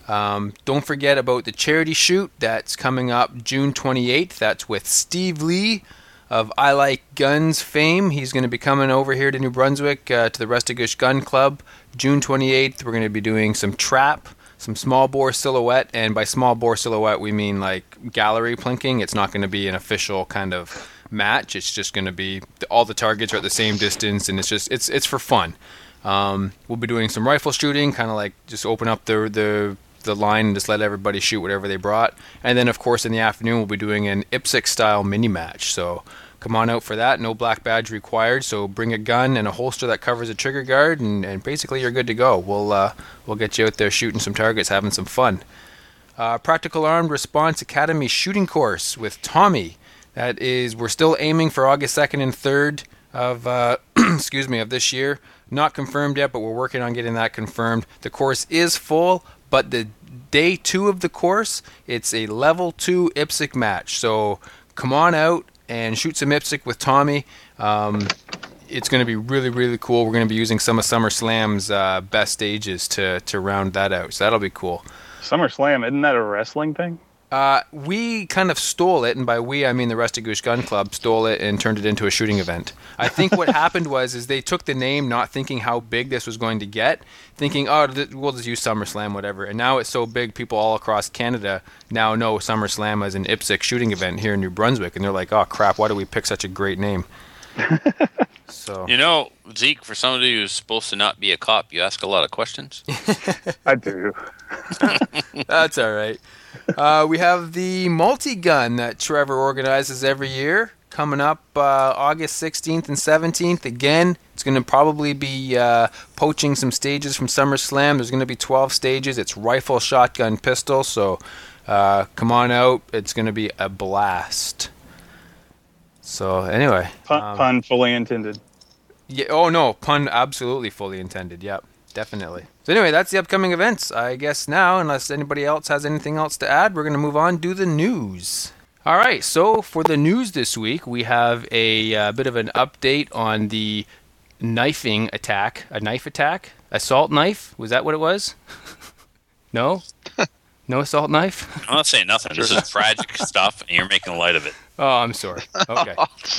Um, don't forget about the charity shoot that's coming up June twenty-eighth. That's with Steve Lee of I Like Guns fame. He's going to be coming over here to New Brunswick uh, to the Restigouche Gun Club June twenty-eighth. We're going to be doing some trap, some small bore silhouette, and by small bore silhouette we mean like gallery plinking. It's not going to be an official kind of match. It's just going to be all the targets are at the same distance, and it's just it's it's for fun. Um, we'll be doing some rifle shooting, kind of like just open up the the the line and just let everybody shoot whatever they brought. And then of course in the afternoon we'll be doing an I P S C style mini match. So come on out for that. No black badge required. So bring a gun and a holster that covers a trigger guard, and, and basically you're good to go. We'll uh, we'll get you out there shooting some targets, having some fun. Uh, Practical Armed Response Academy shooting course with Tommy. That is, we're still aiming for August second and third of uh, excuse me of this year. Not confirmed yet, but we're working on getting that confirmed. The course is full, but the day two of the course, it's a level two I P S C match. So come on out and shoot some I P S C with Tommy. Um, it's going to be really, really cool. We're going to be using some of SummerSlam's uh, best stages to, to round that out. So that'll be cool. SummerSlam, isn't that a wrestling thing? Uh, we kind of stole it, and by we I mean the Restigouche Gun Club stole it and turned it into a shooting event. I think what happened was is they took the name not thinking how big this was going to get, thinking, oh, th- we'll just use SummerSlam, whatever. And now it's so big, people all across Canada now know SummerSlam as an I P S C shooting event here in New Brunswick, and they're like, oh, crap, why did we pick such a great name? So You know, Zeke, for somebody who's supposed to not be a cop, you ask a lot of questions. I do. That's all right. Uh, we have the multi-gun that Trevor organizes every year coming up uh, August sixteenth and seventeenth. Again, it's going to probably be uh, poaching some stages from SummerSlam. There's going to be twelve stages. It's rifle, shotgun, pistol. So uh, come on out. It's going to be a blast. So anyway. Pun, um, pun fully intended. Yeah. Oh, no. Pun absolutely fully intended. Yep. Definitely. So anyway, that's the upcoming events. I guess now, unless anybody else has anything else to add, we're going to move on to the news. All right, so for the news this week, we have a uh, bit of an update on the knifing attack. A knife attack? Assault knife? Was that what it was? No? No assault knife? I'm not saying nothing. This is tragic stuff, and you're making light of it. Oh, I'm sorry. Okay.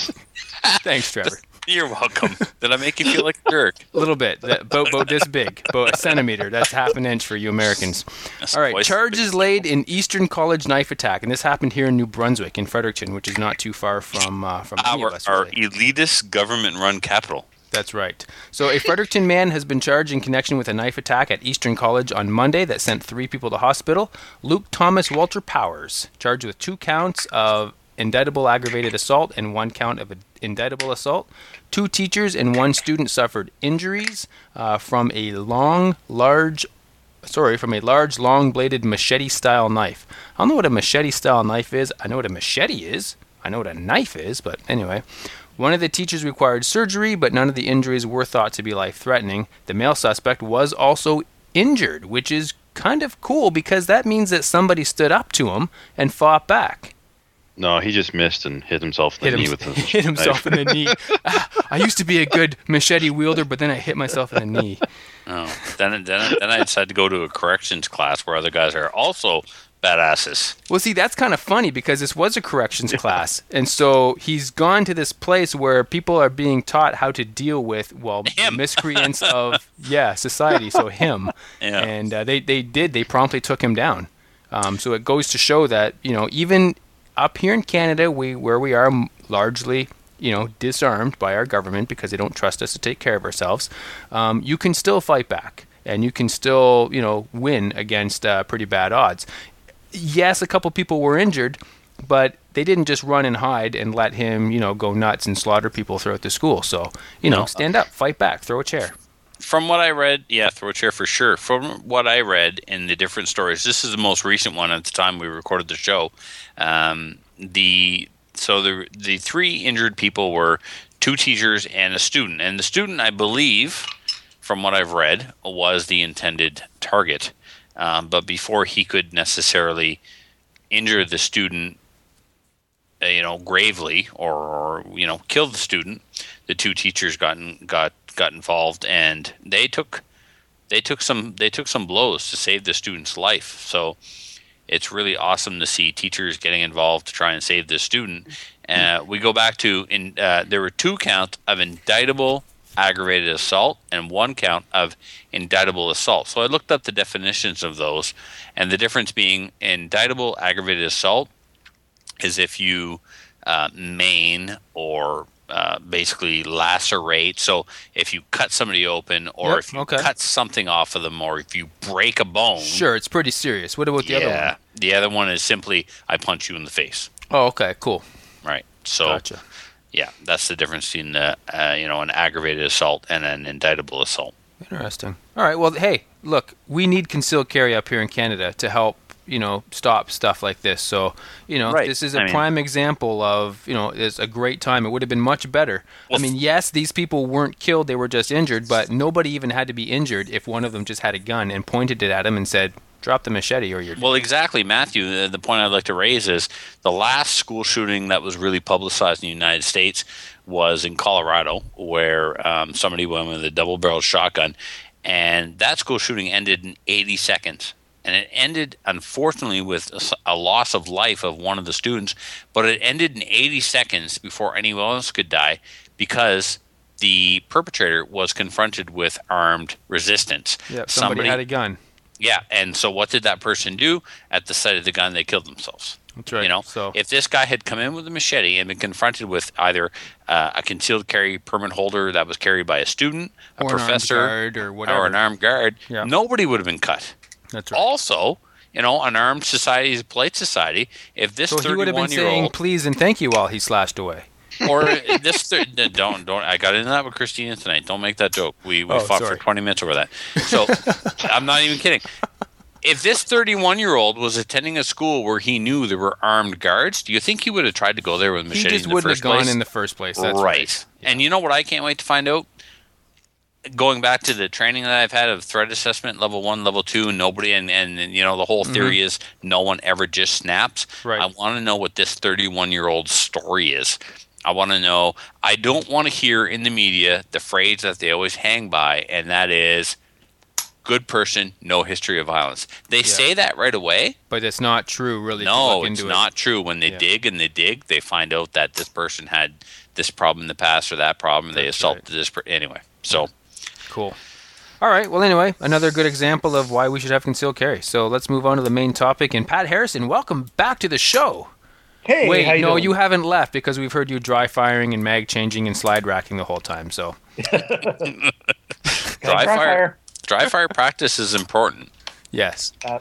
Thanks, Trevor. You're welcome. Did I make you feel like a jerk? A little bit. That, about, about this big. About a centimeter. That's half an inch for you Americans. That's All right. twice Charges the big. laid in Eastern College knife attack. And this happened here in New Brunswick, in Fredericton, which is not too far from, uh, from any Our, of us, our really. elitist government-run capital. That's right. So a Fredericton man has been charged in connection with a knife attack at Eastern College on Monday that sent three people to hospital. Luke Thomas Walter Powers, charged with two counts of indictable aggravated assault and one count of indictable assault. Two teachers and one student suffered injuries uh, from a long, large, sorry, from a large, long-bladed machete-style knife. I don't know what a machete-style knife is. I know what a machete is. I know what a knife is, but anyway. One of the teachers required surgery, but none of the injuries were thought to be life-threatening. The male suspect was also injured, which is kind of cool because that means that somebody stood up to him and fought back. No, he just missed and hit himself in Hit, the knee him, with the hit himself knife. in the knee. Ah, I used to be a good machete wielder, but then I hit myself in the knee. Oh, then then then I decided to go to a corrections class where other guys are also badasses. Well, see, that's kind of funny because this was a corrections class. And so he's gone to this place where people are being taught how to deal with, well, Him. miscreants of, yeah, society. So him. Yeah. And uh, they, they did. They promptly took him down. Um, so it goes to show that, you know, even up here in Canada, we where we are largely, you know, disarmed by our government because they don't trust us to take care of ourselves, um, you can still fight back. And you can still, you know, win against uh, pretty bad odds. Yes, a couple people were injured, but they didn't just run and hide and let him, you know, go nuts and slaughter people throughout the school. So, you know, No. stand up, fight back, throw a chair. From what I read, yeah, throw a chair for sure. From what I read in the different stories, this is the most recent one at the time we recorded the show. Um, the so the the three injured people were two teachers and a student, and the student, I believe, from what I've read, was the intended target. Um, but before he could necessarily injure the student, uh, you know, gravely or, or you know, kill the student, the two teachers got in, got got involved, and they took they took some they took some blows to save the student's life. So it's really awesome to see teachers getting involved to try and save this student. Uh, we go back to in uh, there were two counts of indictable aggravated assault and one count of indictable assault. So I looked up the definitions of those, and the difference being indictable aggravated assault is if you uh, maim or uh, basically lacerate. So if you cut somebody open, or Yep, if you okay. cut something off of them, or if you break a bone. Sure, it's pretty serious. What about the yeah, other one? the other one is simply I punch you in the face. Oh, okay, cool. Right. So. Gotcha. Yeah, that's the difference between uh, uh, you know an aggravated assault and an indictable assault. Interesting. All right. Well, hey, look, we need concealed carry up here in Canada to help, you know, stop stuff like this. So, you know, Right. this is a I mean- prime example of, you know, it's a great time. It would have been much better. Well, I mean, yes, these people weren't killed; they were just injured. But nobody even had to be injured if one of them just had a gun and pointed it at him and said, "Drop the machete, or you're." Well, exactly, Matthew. The, the point I'd like to raise is the last school shooting that was really publicized in the United States was in Colorado, where um, somebody went with a double-barreled shotgun, and that school shooting ended in eighty seconds. And it ended, unfortunately, with a, a loss of life of one of the students, but it ended in eighty seconds before anyone else could die because the perpetrator was confronted with armed resistance. Yeah, somebody, had a gun. Yeah, and so what did that person do? At the sight of the gun, they killed themselves. That's right. You know, So if this guy had come in with a machete and been confronted with either uh, a concealed carry permit holder that was carried by a student, a Or an armed professor, guard or whatever. an armed guard, Yeah. nobody would have been cut. that's right. Also, you know, an armed society is a polite society. If this So he would have been saying thirty-one-year-old please and thank you while he slashed away. or this thir- don't don't I got into that with Christina tonight. Don't make that joke. We we Oh, fought sorry. for twenty minutes over that. So I'm not even kidding. If this thirty-one-year-old was attending a school where he knew there were armed guards, do you think he would have tried to go there with a He machete just in the wouldn't first have gone place? in the first place. That's right. right. And you know what I can't wait to find out? Going back to the training that I've had of threat assessment, level one, level two, nobody, and, and, and you know, the whole theory is no one ever just snaps. Right. I want to know what this thirty-one-year-old story is. I want to know, I don't want to hear in the media the phrase that they always hang by, and that is, good person, no history of violence. They say that right away. But it's not true, really. if you No, look it's into it. not true. When they Yeah. dig and they dig, they find out that this person had this problem in the past or that problem. They That's assaulted right. this person. Anyway, so Cool. All right. Well, anyway, another good example of why we should have concealed carry. So let's move on to the main topic. And Pat Harrison, welcome back to the show. Hey, Wait, how you no, doing? you haven't left because we've heard you dry firing and mag changing and slide racking the whole time. So dry dry fire, fire. dry fire practice is important. yes, Uh,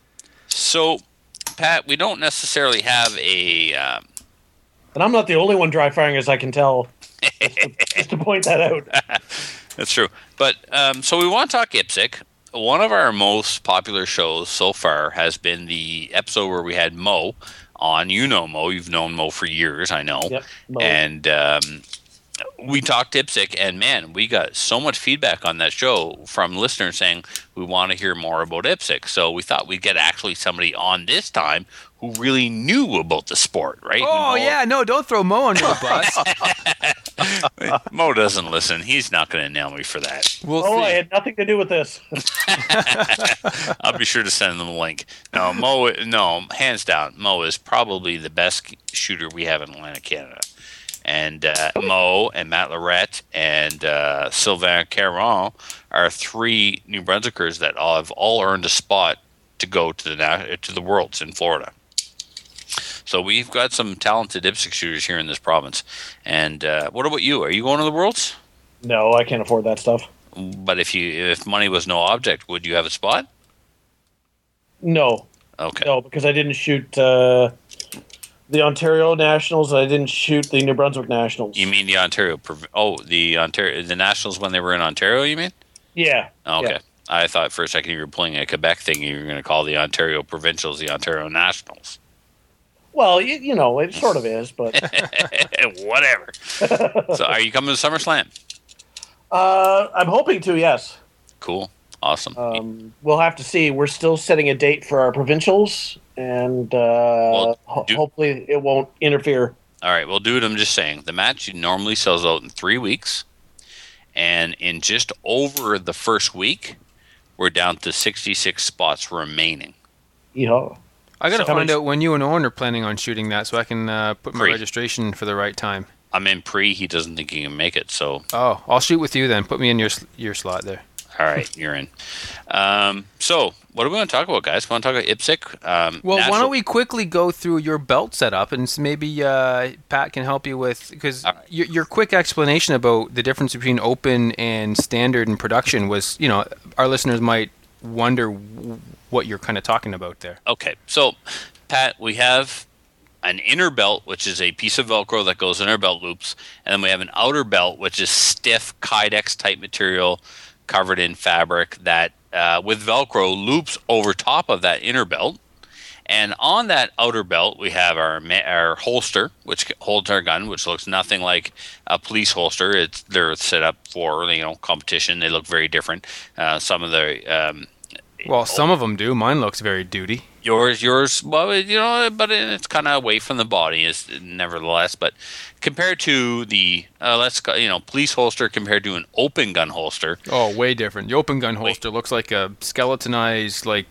So, Pat, we don't necessarily have a. Um, and I'm not the only one dry firing, as I can tell. Just to, just to point that out. That's true. But um, so we want to talk I P S C. One of our most popular shows so far has been the episode where we had Mo on. You know Mo. You've known Mo for years, I know. Yep, Mo. And um, we talked I P S C, and man, we got so much feedback on that show from listeners saying we want to hear more about I P S C. So we thought we'd get actually somebody on this time who really knew about the sport, right? Who Oh know- yeah, no, don't throw Mo under the bus. Mo doesn't listen. He's not going to nail me for that. We'll Oh, I see. had nothing to do with this. I'll be sure to send them a link. No, Mo. No, hands down, Mo is probably the best shooter we have in Atlantic Canada. And uh, Mo and Matt Lorette and uh, Sylvain Caron are three New Brunswickers that all have all earned a spot to go to the na- to the Worlds in Florida. So we've got some talented I P S C shooters here in this province. And uh, what about you? Are you going to the Worlds? No, I can't afford that stuff. But if you if money was no object, would you have a spot? No, Okay. no, because I didn't shoot uh, the Ontario Nationals. I didn't shoot the New Brunswick Nationals. You mean the Ontario? Prov- Oh, the Ontario, the Nationals when they were in Ontario. You mean? Yeah. Okay. Yeah. I thought for a second you were playing a Quebec thing. You were going to call the Ontario Provincials the Ontario Nationals. Well, you, you know, it sort of is, but Whatever. So, are you coming to SummerSlam? uh, I'm hoping to. Yes. Cool. Awesome. Um, we'll have to see. We're still setting a date for our provincials, and uh, ho- do- hopefully it won't interfere. All right. Well, dude, I'm just saying the match normally sells out in three weeks, and in just over the first week, we're down to sixty-six spots remaining. Yeah. I got to So- find out when you and Owen are planning on shooting that so I can uh, put my Free. registration for the right time. I'm in pre. He doesn't think he can make it, so Oh, I'll shoot with you then. Put me in your sl- your slot there. all right, you're in. Um, so, what are we going to talk about, guys? Want to talk about I P S C? Um, Well, why natural- don't we quickly go through your belt setup and s- maybe uh, Pat can help you with because All right. your, your quick explanation about the difference between open and standard and production was, you know, our listeners might wonder w- what you're kind of talking about there. Okay, so Pat, we have an inner belt, which is a piece of Velcro that goes in our belt loops, and then we have an outer belt, which is stiff Kydex type material covered in fabric that, uh, with Velcro, loops over top of that inner belt. And on that outer belt, we have our ma- our holster, which holds our gun, which looks nothing like a police holster. It's they're set up for you know competition. They look very different. Uh, some of the um, Well, some of them do. Mine looks very duty. Yours, yours, well, you know, but it's kind of away from the body, is nevertheless. But compared to the, uh, let's go, you know, police holster compared to an open gun holster, Oh, way different. The open gun holster looks like a skeletonized, like,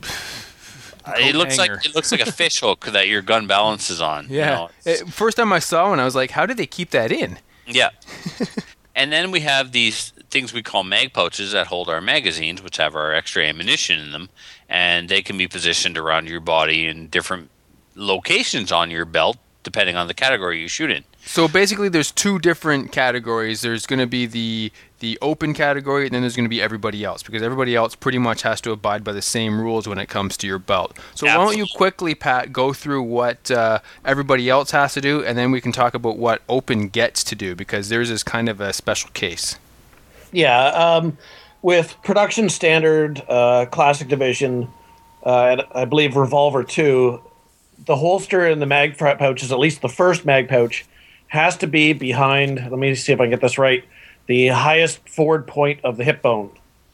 it looks hanger. like it looks like a fish hook that your gun balances on. you yeah. know, it's- It- first time I saw one, I was like, how did they keep that in? yeah. And then we have these things we call mag pouches that hold our magazines, which have our extra ammunition in them, and they can be positioned around your body in different locations on your belt, depending on the category you shoot in. So basically, there's two different categories. There's going to be the the open category, and then there's going to be everybody else, because everybody else pretty much has to abide by the same rules when it comes to your belt. So why don't you Absolutely. quickly, Pat, go through what uh, everybody else has to do, and then we can talk about what open gets to do, because theirs is kind of a special case. Yeah, um, with production standard, uh, classic division, uh, and I believe revolver two, the holster in the mag pouches, at least the first mag pouch, has to be behind. Let me see if I can get this right. The highest forward point of the hip bone,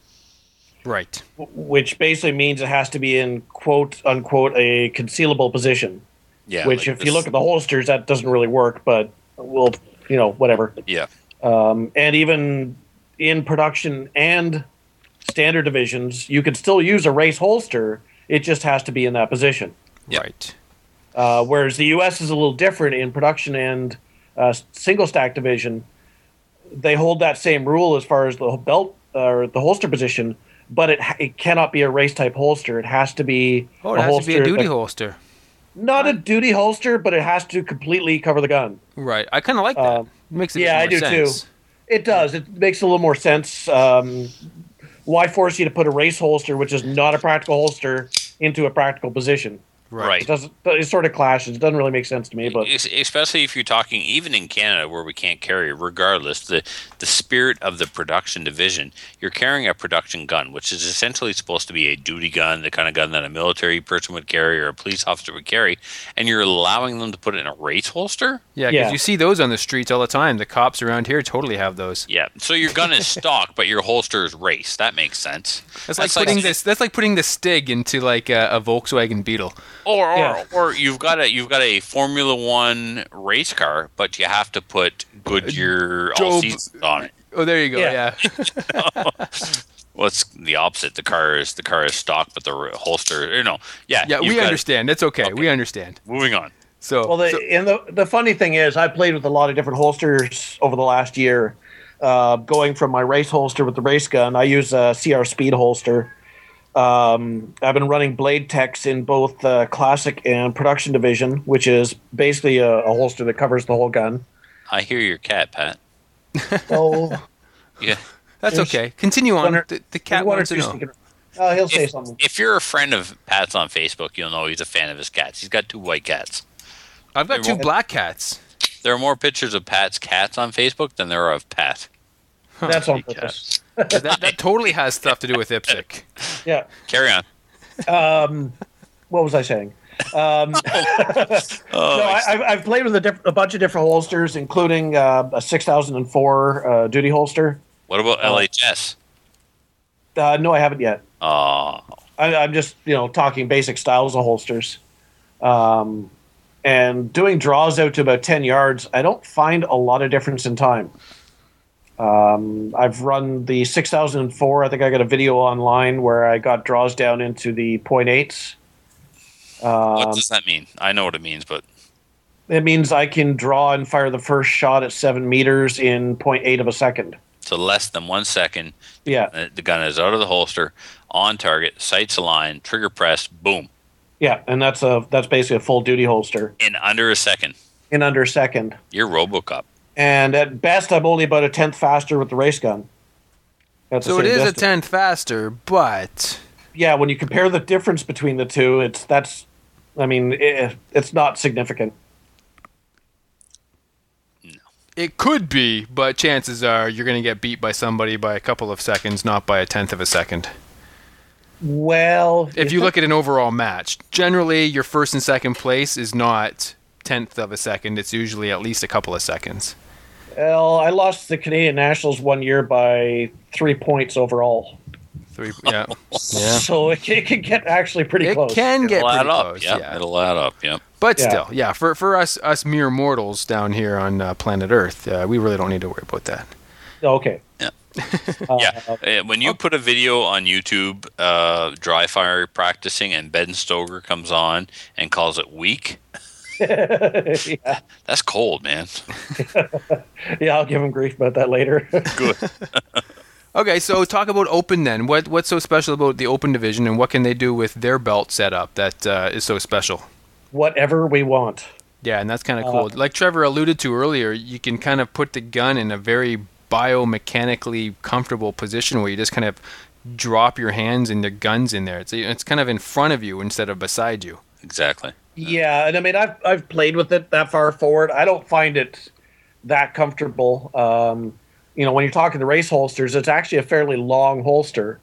Right. which basically means it has to be in quote unquote a concealable position. Yeah. which, like if you this- look at the holsters, that doesn't really work. But we'll, you know, whatever. yeah. Um, and even in production and standard divisions, you can still use a race holster. It just has to be in that position. Yep. Right. Uh, whereas the U S is a little different in production and uh, single stack division. They hold that same rule as far as the belt or the holster position, but it ha- it cannot be a race type holster. It has to be Oh, it has to be a holster duty that- holster. not a duty holster, but it has to completely cover the gun. Right. I kind of like that. Um, It makes it yeah, I make do more too. sense. It does. It makes a little more sense. Um, why force you to put a race holster, which is not a practical holster, into a practical position? Right. It doesn't. It sort of clashes. It doesn't really make sense to me. But Es- especially if you're talking even in Canada where we can't carry, regardless, the the spirit of the production division, you're carrying a production gun, which is essentially supposed to be a duty gun, the kind of gun that a military person would carry or a police officer would carry, and you're allowing them to put it in a race holster. Yeah, because Yeah. you see those on the streets all the time. The cops around here totally have those. Yeah, so your gun is stock, but your holster is race. That makes sense. That's like putting this. That's like putting the Stig into like a, a Volkswagen Beetle. Or, or, Yeah. or you've got a you've got a Formula One race car, but you have to put Goodyear all Job- seasons on it. Oh, there you go. Yeah. Yeah. Well, it's the opposite. The car is the car is stock, but the holster, you know, yeah. Yeah, you've we got- understand. It's okay. Okay. We understand. Moving on. So, well, the, so- and the the funny thing is, I played with a lot of different holsters over the last year. Uh, going from my race holster with the race gun, I use a C R Speed holster. Um, I've been running Blade Techs in both uh, classic and production division, which is basically a, a holster that covers the whole gun. I hear your cat, Pat. Oh, Yeah. that's there's okay. Continue on. one or- The, the cat one or wants to two know. sneaking- Uh, he'll say If, something. if you're a friend of Pat's on Facebook, you'll know he's a fan of his cats. He's got two white cats. I've got two They're- black cats. There are more pictures of Pat's cats on Facebook than there are of Pat. That's on Hey, purpose. that, that totally has stuff to do with I P S C. Yeah. Carry on. Um, what was I saying? Um, no, I, I've, I've played with a, diff- a bunch of different holsters, including uh, a six thousand four uh, duty holster. What about L H S? Uh, no, I haven't yet. Oh, I, I'm just, you know, talking basic styles of holsters. Um, and doing draws out to about ten yards, I don't find a lot of difference in time. Um, I've run the six thousand four. I think I got a video online where I got draws down into the point eights. What Um, does that mean? I know what it means, but it means I can draw and fire the first shot at seven meters in point eight of a second. so less than one second, Yeah, uh, the gun is out of the holster, on target, sights aligned, trigger pressed, boom, yeah, and that's a that's basically a full duty holster in under a second. in under a second. You're RoboCop. And at best, I'm only about a tenth faster with the race gun. At the So it same is a distance. tenth faster, but Yeah, when you compare the difference between the two, it's that's, I mean, it, it's not significant. it could be. But chances are you're going to get beat by somebody by a couple of seconds, not by a tenth of a second. Well, If you look at an overall match, generally your first and second place is not tenth of a second. It's usually at least a couple of seconds. well, I lost the Canadian Nationals one year by three points overall. Three, yeah, yeah. So it, can- it can get actually pretty It close. can get It'll add pretty up. close. Yeah, Yeah, it'll add up. Yeah. but Yeah. still, yeah. For for us us mere mortals down here on uh, planet Earth, uh, we really don't need to worry about that. Okay. Yeah. Uh, Yeah. Uh, When you put a video on YouTube, uh, dry fire practicing, and Ben Stoker comes on and calls it weak, yeah, that's cold, man. yeah, I'll give him grief about that later. Good. Okay, so talk about Open then. What what's so special about the Open division, and what can they do with their belt setup that uh, is so special? Whatever we want. Yeah, and that's kind of cool. Like Trevor alluded to earlier, you can kind of put the gun in a very biomechanically comfortable position where you just kind of drop your hands and the gun's in there. It's it's kind of in front of you instead of beside you. Exactly. Yeah, and I mean, I've I've played with it that far forward. I don't find it that comfortable. Um, you know, when you're talking the race holsters, it's actually a fairly long holster,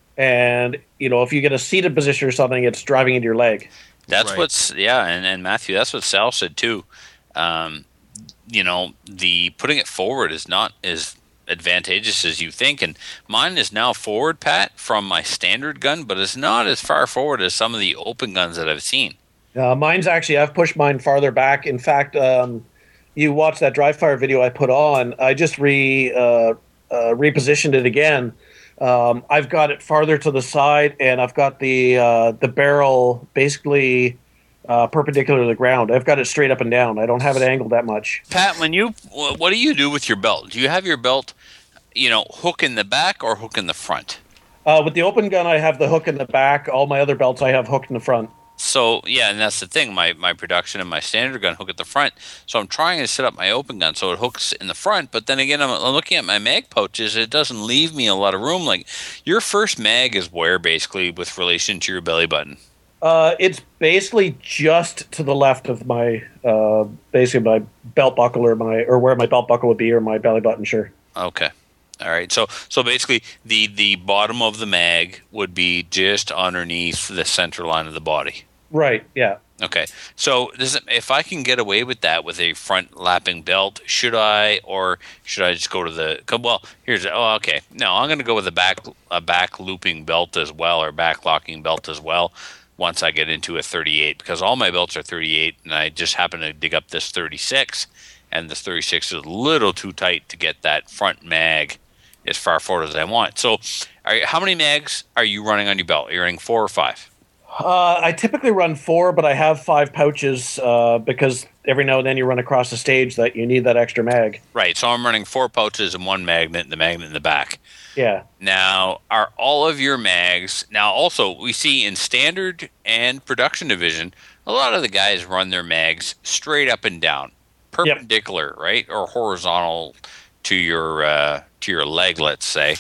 and you know, if you get a seated position or something, it's driving into your leg. That's Right. what's yeah, and, and Matthew, that's what Sal said too. Um, you know, the putting it forward is not as advantageous as you think, and mine is now forward, Pat, from my standard gun, but it's not as far forward as some of the open guns that I've seen. Uh, mine's actually, I've pushed mine farther back. In fact, um, you watch that dry fire video I put on. I just re uh, uh, repositioned it again. Um, I've got it farther to the side, and I've got the uh, the barrel basically uh, perpendicular to the ground. I've got it straight up and down. I don't have it angled that much. Pat, when you wh- what do you do with your belt? Do you have your belt, you know, hook in the back or hook in the front? Uh, with the open gun, I have the hook in the back. All my other belts, I have hooked in the front. So yeah, and that's the thing. My my production and my standard gun hook at the front. So I'm trying to set up my open gun so it hooks in the front. But then again, I'm, I'm looking at my mag pouches. It doesn't leave me a lot of room. Like your first mag is where basically with relation to your belly button. Uh, it's basically just to the left of my uh, basically my belt buckle or my or where my belt buckle would be or my belly button. Sure. Okay. All right. So so basically the the bottom of the mag would be just underneath the center line of the body. Right. Yeah. Okay, so does it, if I can get away with that with a front lapping belt, should I, or should I just go to the? Well, here's oh, okay. No, I'm going to go with a back a back looping belt as well, or back locking belt as well. Once I get into a thirty-eight, because all my belts are thirty-eight, and I just happen to dig up this thirty-six, and this thirty-six is a little too tight to get that front mag as far forward as I want. So, are, how many mags are you running on your belt? Are you running four or five? Uh, I typically run four, but I have five pouches uh, because every now and then you run across a stage that you need that extra mag. Right, so I'm running four pouches and one magnet, the magnet in the back. Yeah. Now, are all of your mags... Now, also, we see in standard and production division, a lot of the guys run their mags straight up and down, perpendicular, yep. right? Or horizontal to your uh, to your leg, let's say.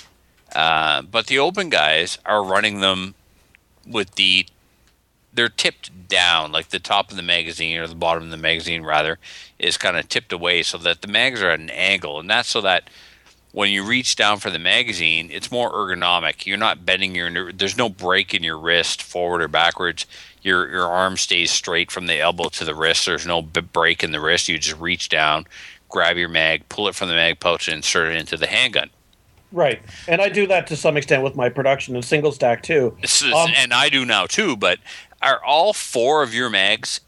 Uh, but the open guys are running them with the... They're tipped down, like the top of the magazine, or the bottom of the magazine, rather, is kind of tipped away so that the mags are at an angle. And that's so that when you reach down for the magazine, it's more ergonomic. You're not bending your... There's no break in your wrist, forward or backwards. Your your arm stays straight from the elbow to the wrist. There's no b- break in the wrist. You just reach down, grab your mag, pull it from the mag pouch, and insert it into the handgun. Right. And I do that to some extent with my production and single stack, too. This is, Um, and I do now, too, but... Are all four of your mags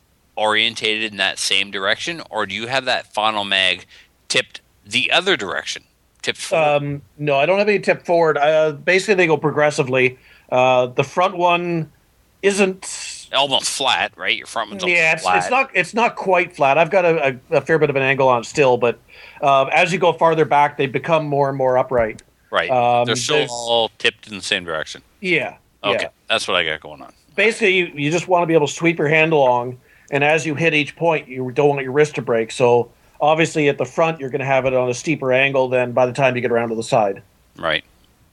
orientated in that same direction, or do you have that final mag tipped the other direction? tipped forward? Um, no, I don't have any tip forward. Uh, basically, they go progressively. Uh, the front one isn't Almost flat, right? Your front one's almost yeah, it's, flat. it's not it's not quite flat. I've got a, a, a fair bit of an angle on it still, but uh, as you go farther back, they become more and more upright. Right. Um, They're still there's- all tipped in the same direction. Yeah. Okay. Yeah. That's what I got going on. Basically, you, you just want to be able to sweep your hand along, and as you hit each point, you don't want your wrist to break. So obviously, at the front, you're going to have it on a steeper angle than by the time you get around to the side. Right.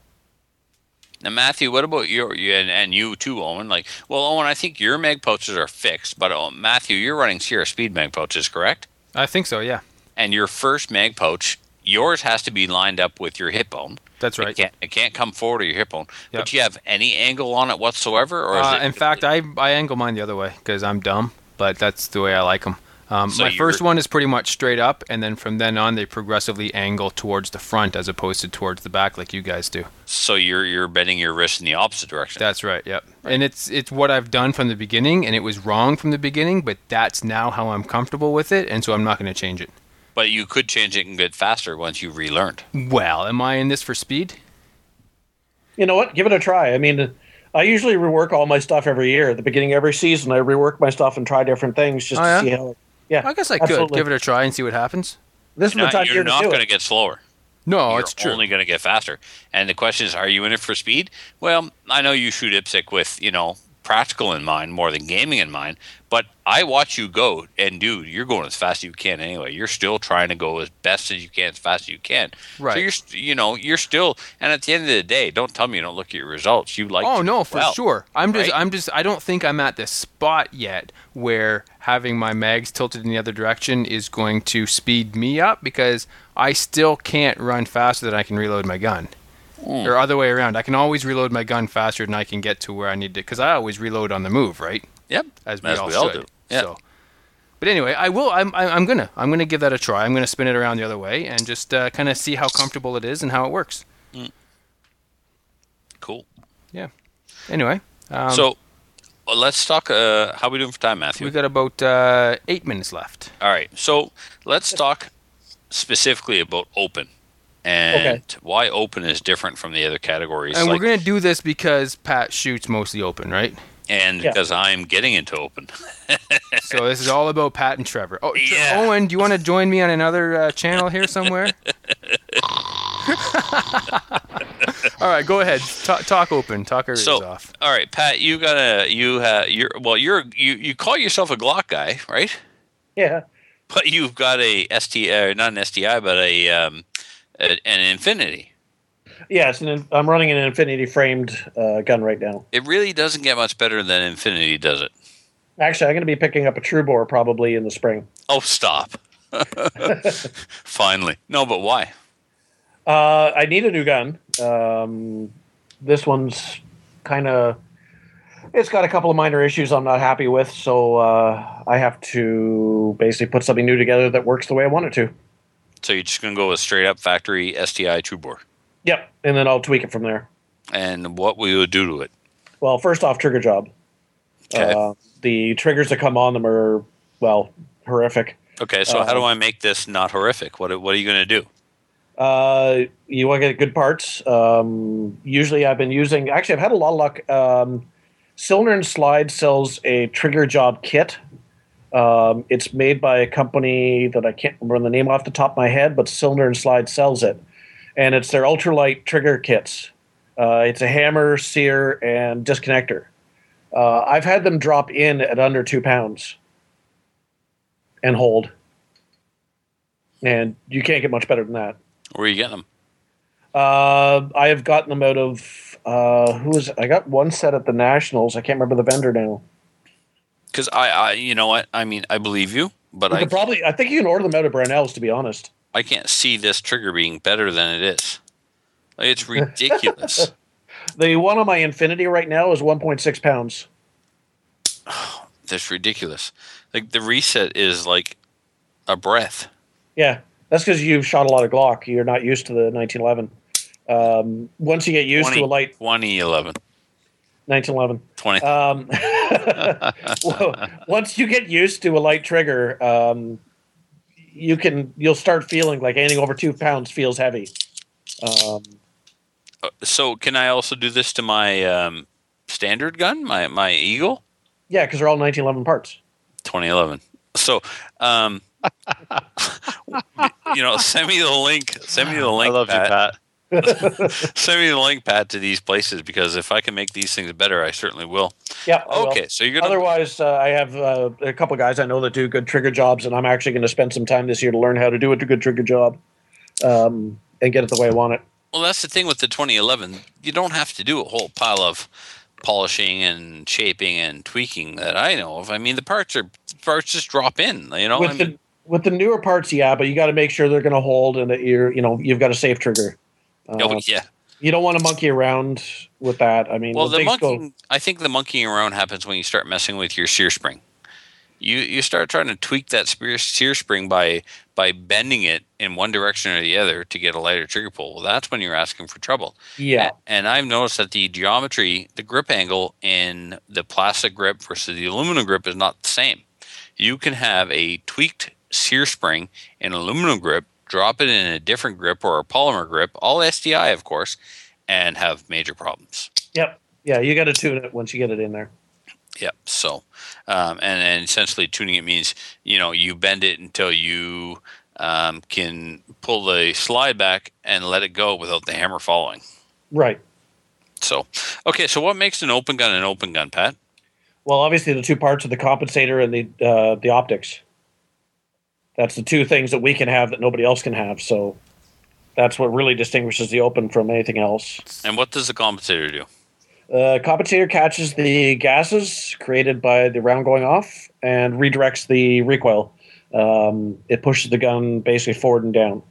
Now, Matthew, what about your you and, and you too, Owen? Like, well, Owen, I think your mag pouches are fixed, but uh, Matthew, you're running Sierra Speed mag pouches, correct? I think so, yeah. And your first mag pouch, yours has to be lined up with your hip bone. That's right. It can't, it can't come forward to your hip bone. Yep. But do you have any angle on it whatsoever, or is Uh, it? in fact, I, I angle mine the other way because I'm dumb, but that's the way I like them. Um, So my you're- first one is pretty much straight up, and then from then on, they progressively angle towards the front as opposed to towards the back like you guys do. So you're you're bending your wrist in the opposite direction. That's right, yep. And it's it's what I've done from the beginning, and it was wrong from the beginning, but that's now how I'm comfortable with it, and so I'm not going to change it. But you could change it and get faster once you've relearned. Well, am I in this for speed? You know what? Give it a try. I mean, I usually rework all my stuff every year. At the beginning of every season, I rework my stuff and try different things just Oh, to yeah? see how. Yeah, I guess I could absolutely. give it a try and see what happens. This is the Now, time of you're year to not do going to it. get slower. No, You're it's true. only going to get faster. And the question is, are you in it for speed? Well, I know you shoot IPSC with, you know, practical in mind more than gaming in mind, but I watch you go, and dude, you're going as fast as you can anyway. You're still trying to go as best as you can, as fast as you can. Right. So you're, st- you know, you're still, and at the end of the day, don't tell me you don't look at your results. You like. Oh to no, do for well, sure. I'm just, right? I'm just, I don't think I'm at this spot yet where having my mags tilted in the other direction is going to speed me up because I still can't run faster than I can reload my gun. Hmm. Or other way around, I can always reload my gun faster than I can get to where I need to, because I always reload on the move, right? Yep. As we As all we all should. do. Yeah. So, but anyway, I will. I'm. I'm I'm gonna. I'm gonna give that a try. I'm gonna spin it around the other way and just uh, kind of see how comfortable it is and how it works. Cool. Yeah. Anyway. Um, so well, let's talk. Uh, how are we doing for time, Matthew? we've got about uh, eight minutes left. All right. So let's talk specifically about open and Okay. why open is different from the other categories. And like- we're gonna do this because Pat shoots mostly open, right? and Yeah. because I'm getting into open. So this is all about Pat and Trevor. Oh, Tre- Yeah. Owen, do you want to join me on another uh, channel here somewhere? All right, go ahead. Ta- talk open. Talk our ears So, off. all right, Pat, you got a you have you're well, you're you you call yourself a Glock guy, right? Yeah. But you've got a S T I, not an S T I, but a um, a, an Infinity. Yes, and I'm running an Infinity framed uh, gun right now. It really doesn't get much better than Infinity, does it? Actually, I'm going to be picking up a True Bore probably in the spring. Oh, stop! Finally, no, but why? Uh, I need a new gun. Um, this one's kind of. It's got a couple of minor issues I'm not happy with, so uh, I have to basically put something new together that works the way I want it to. So you're just gonna go with straight up factory S T I True Bore, Yep, and then I'll tweak it from there. and what will you do to it? Well, first off, trigger job. Okay. Uh, the triggers that come on them are, well, horrific. Okay, so how do uh, I make this not horrific? What what are you gonna do? Uh, you want to get good parts. Um, usually, I've been using. Actually, I've had a lot of luck. Um, Cylinder and Slide sells a trigger job kit. Um, it's made by a company that I can't remember the name off the top of my head, but Cylinder and Slide sells it, and it's their ultralight trigger kits. Uh, it's a hammer, sear, and disconnector. Uh, I've had them drop in at under two pounds and hold, and you can't get much better than that. Where are you getting them? Uh, I have gotten them out of uh, who is? I got one set at the Nationals. I can't remember the vendor now. Because I, I, you know what? I mean, I believe you, but You I, could probably. I think you can order them out of Brownells. To be honest, I can't see this trigger being better than it is. Like, it's ridiculous. the one on my Infinity right now is one point six pounds. That's ridiculous. Like the reset is like a breath. Yeah, that's because you've shot a lot of Glock. You're not used to the nineteen eleven. Um, once you get used to a light twenty eleven. nineteen eleven. twenty. Um, well, once you get used to a light trigger, um, you can you'll start feeling like anything over two pounds feels heavy. Um, Uh, So can I also do this to my um, standard gun, my my Eagle yeah, because they're all nineteen eleven parts. twenty eleven? So, um, you know, send me the link. Send me the I link. love you, Pat. Pat. Send me the link, Pat, to these places because if I can make these things better, I certainly will. Yeah. I will. Okay, so you're gonna. Otherwise, uh, I have uh, a couple guys I know that do good trigger jobs, and I'm actually going to spend some time this year to learn how to do a good trigger job um, and get it the way I want it. Well, that's the thing with the twenty eleven. You don't have to do a whole pile of polishing and shaping and tweaking that I know of. I mean, the parts are parts just drop in. You know, With I the mean, with the newer parts, yeah, but you got to make sure they're going to hold and that you're, you know, you've got a safe trigger. Uh, oh yeah. You don't want to monkey around with that. I mean, Well, when the things go- monkeying, I think the monkeying around happens when you start messing with your sear spring. You you start trying to tweak that spear, sear spring by by bending it in one direction or the other to get a lighter trigger pull. Well, that's when you're asking for trouble. yeah, A- And I've noticed that the geometry, the grip angle in the plastic grip versus the aluminum grip is not the same. You can have a tweaked sear spring in aluminum grip, drop it in a different grip or a polymer grip, all S D I, of course, and have major problems. yep, yeah. You got to tune it once you get it in there. Yep. So, um, and, and essentially tuning it means, you know, you bend it until you um, can pull the slide back and let it go without the hammer following. Right. So, okay. So what makes an open gun an open gun, Pat? Well, obviously the two parts of the compensator and the uh, the optics. That's the two things that we can have that nobody else can have. So that's what really distinguishes the open from anything else. And what does the compensator do? Uh, compensator catches the gases created by the round going off and redirects the recoil. Um, it pushes the gun basically forward and down.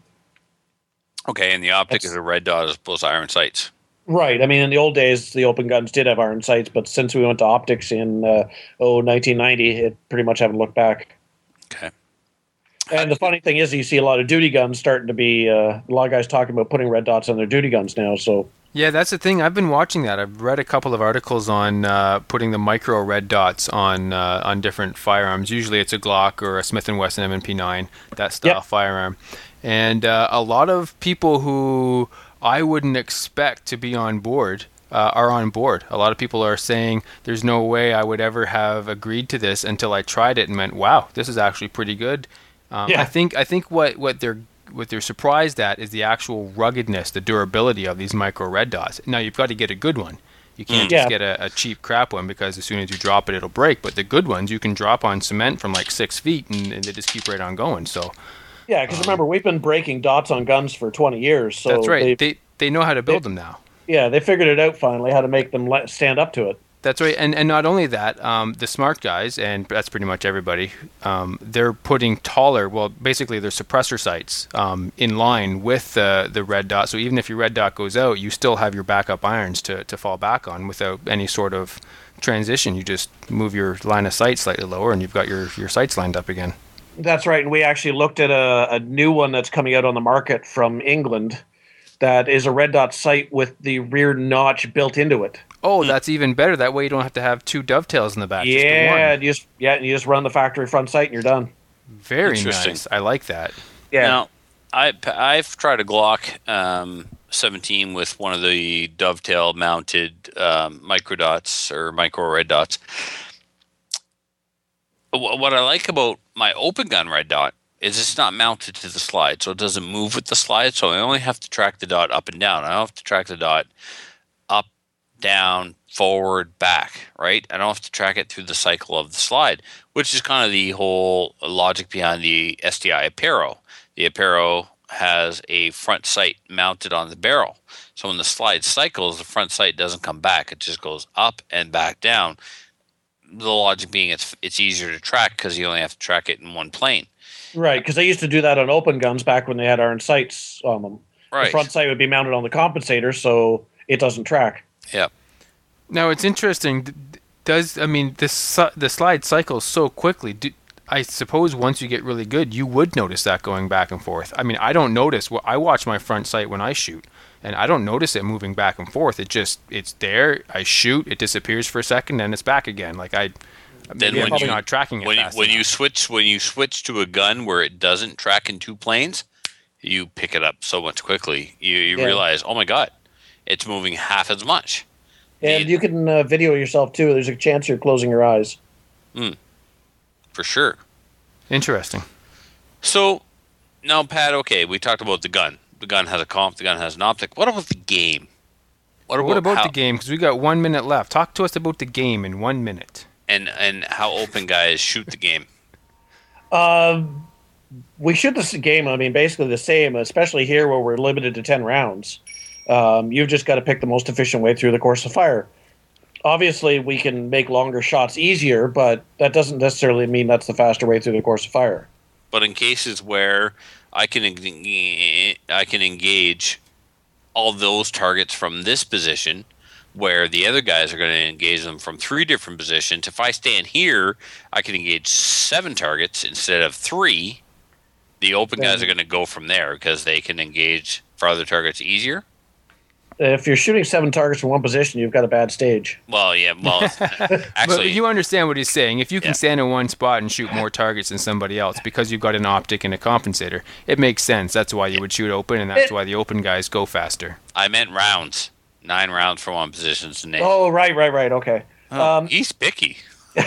Okay. And the optic That's- is a red dot as opposed to iron sights. Right. I mean, in the old days, the open guns did have iron sights, but since we went to optics in uh, oh, nineteen ninety, it pretty much haven't looked back. Okay. And the funny thing is, you see a lot of duty guns starting to be uh, a lot of guys talking about putting red dots on their duty guns now. So Yeah, that's the thing. I've been watching that. I've read a couple of articles on uh, putting the micro red dots on uh, on different firearms. Usually it's a Glock or a Smith and Wesson M and P nine, that style Yep. firearm. And uh, a lot of people who I wouldn't expect to be on board uh, are on board. A lot of people are saying there's no way I would ever have agreed to this until I tried it and went, wow, this is actually pretty good. Um, Yeah. I think I think what, what they're what they're surprised at is the actual ruggedness, the durability of these micro red dots. Now you've got to get a good one. You can't Mm. just Yeah. get a, a cheap crap one because as soon as you drop it, it'll break. But the good ones you can drop on cement from like six feet and, and they just keep right on going. So yeah, because remember, we've been breaking dots on guns for twenty years. So that's right. They, They they know how to build they- them now. yeah, they figured it out finally how to make them let, stand up to it. That's right, and and not only that, um, the smart guys, and that's pretty much everybody, um, they're putting taller, well, basically they're suppressor sights um, in line with the the red dot. So even if your red dot goes out, you still have your backup irons to, to fall back on without any sort of transition. You just move your line of sight slightly lower, and you've got your, your sights lined up again. That's right, and we actually looked at a, a new one that's coming out on the market from England that is a red dot sight with the rear notch built into it. Oh, that's even better. That way you don't have to have two dovetails in the back. just the Yeah, one. and you just yeah, and you just run the factory front sight and you're done. Very Interesting. nice. I like that. Yeah. Now, I, I've tried a Glock um, seventeen with one of the dovetail mounted um, micro dots or micro red dots. Wh- What I like about my open gun red dot is it's not mounted to the slide, so it doesn't move with the slide. So I only have to track the dot up and down. I don't have to track the dot up, down, forward, back, right? I don't have to track it through the cycle of the slide, which is kind of the whole logic behind the S D I Apero. The Apero has a front sight mounted on the barrel. So when the slide cycles, the front sight doesn't come back. It just goes up and back down. The logic being it's it's easier to track because you only have to track it in one plane. Right, because they used to do that on open guns back when they had iron sights on them. The Right. front sight would be mounted on the compensator, so it doesn't track. Yep. Now it's interesting. d- d- Does I mean this si- the slide cycles so quickly? Do, I suppose once you get really good, you would notice that going back and forth. I mean, I don't notice. Well, I watch my front sight when I shoot, and I don't notice it moving back and forth. It just it's there. I shoot, it disappears for a second, and it's back again. Like I, Then maybe when I'm you not tracking it when you, fast when you enough. switch when you switch to a gun where it doesn't track in two planes, you pick it up so much quickly. You, you Yeah. realize, oh my God, it's moving half as much. And The- you can uh, video yourself too. There's a chance you're closing your eyes. for sure. Interesting. So now, Pat, okay, we talked about the gun. The gun has a comp, the gun has an optic. What about the game? What about, What about how, the game? Because we got one minute left. Talk to us about the game in one minute. and and how open guys shoot the game? Um, we shoot this game, I mean, basically the same, especially here where we're limited to ten rounds. Um, you've just got to pick the most efficient way through the course of fire. Obviously, we can make longer shots easier, but that doesn't necessarily mean that's the faster way through the course of fire. But in cases where I can eng- I can engage all those targets from this position, where the other guys are going to engage them from three different positions. If I stand here, I can engage seven targets instead of three. The open guys are going to go from there because they can engage farther targets easier. If you're shooting seven targets from one position, you've got a bad stage. Well, yeah, well, But actually, you understand what he's saying. If you can Yeah. stand in one spot and shoot more targets than somebody else because you've got an optic and a compensator, it makes sense. That's why you would shoot open, and that's It- why the open guys go faster. I meant rounds. Nine rounds for one position to name. Oh, right, right, right. Okay. Oh, Um, he's picky.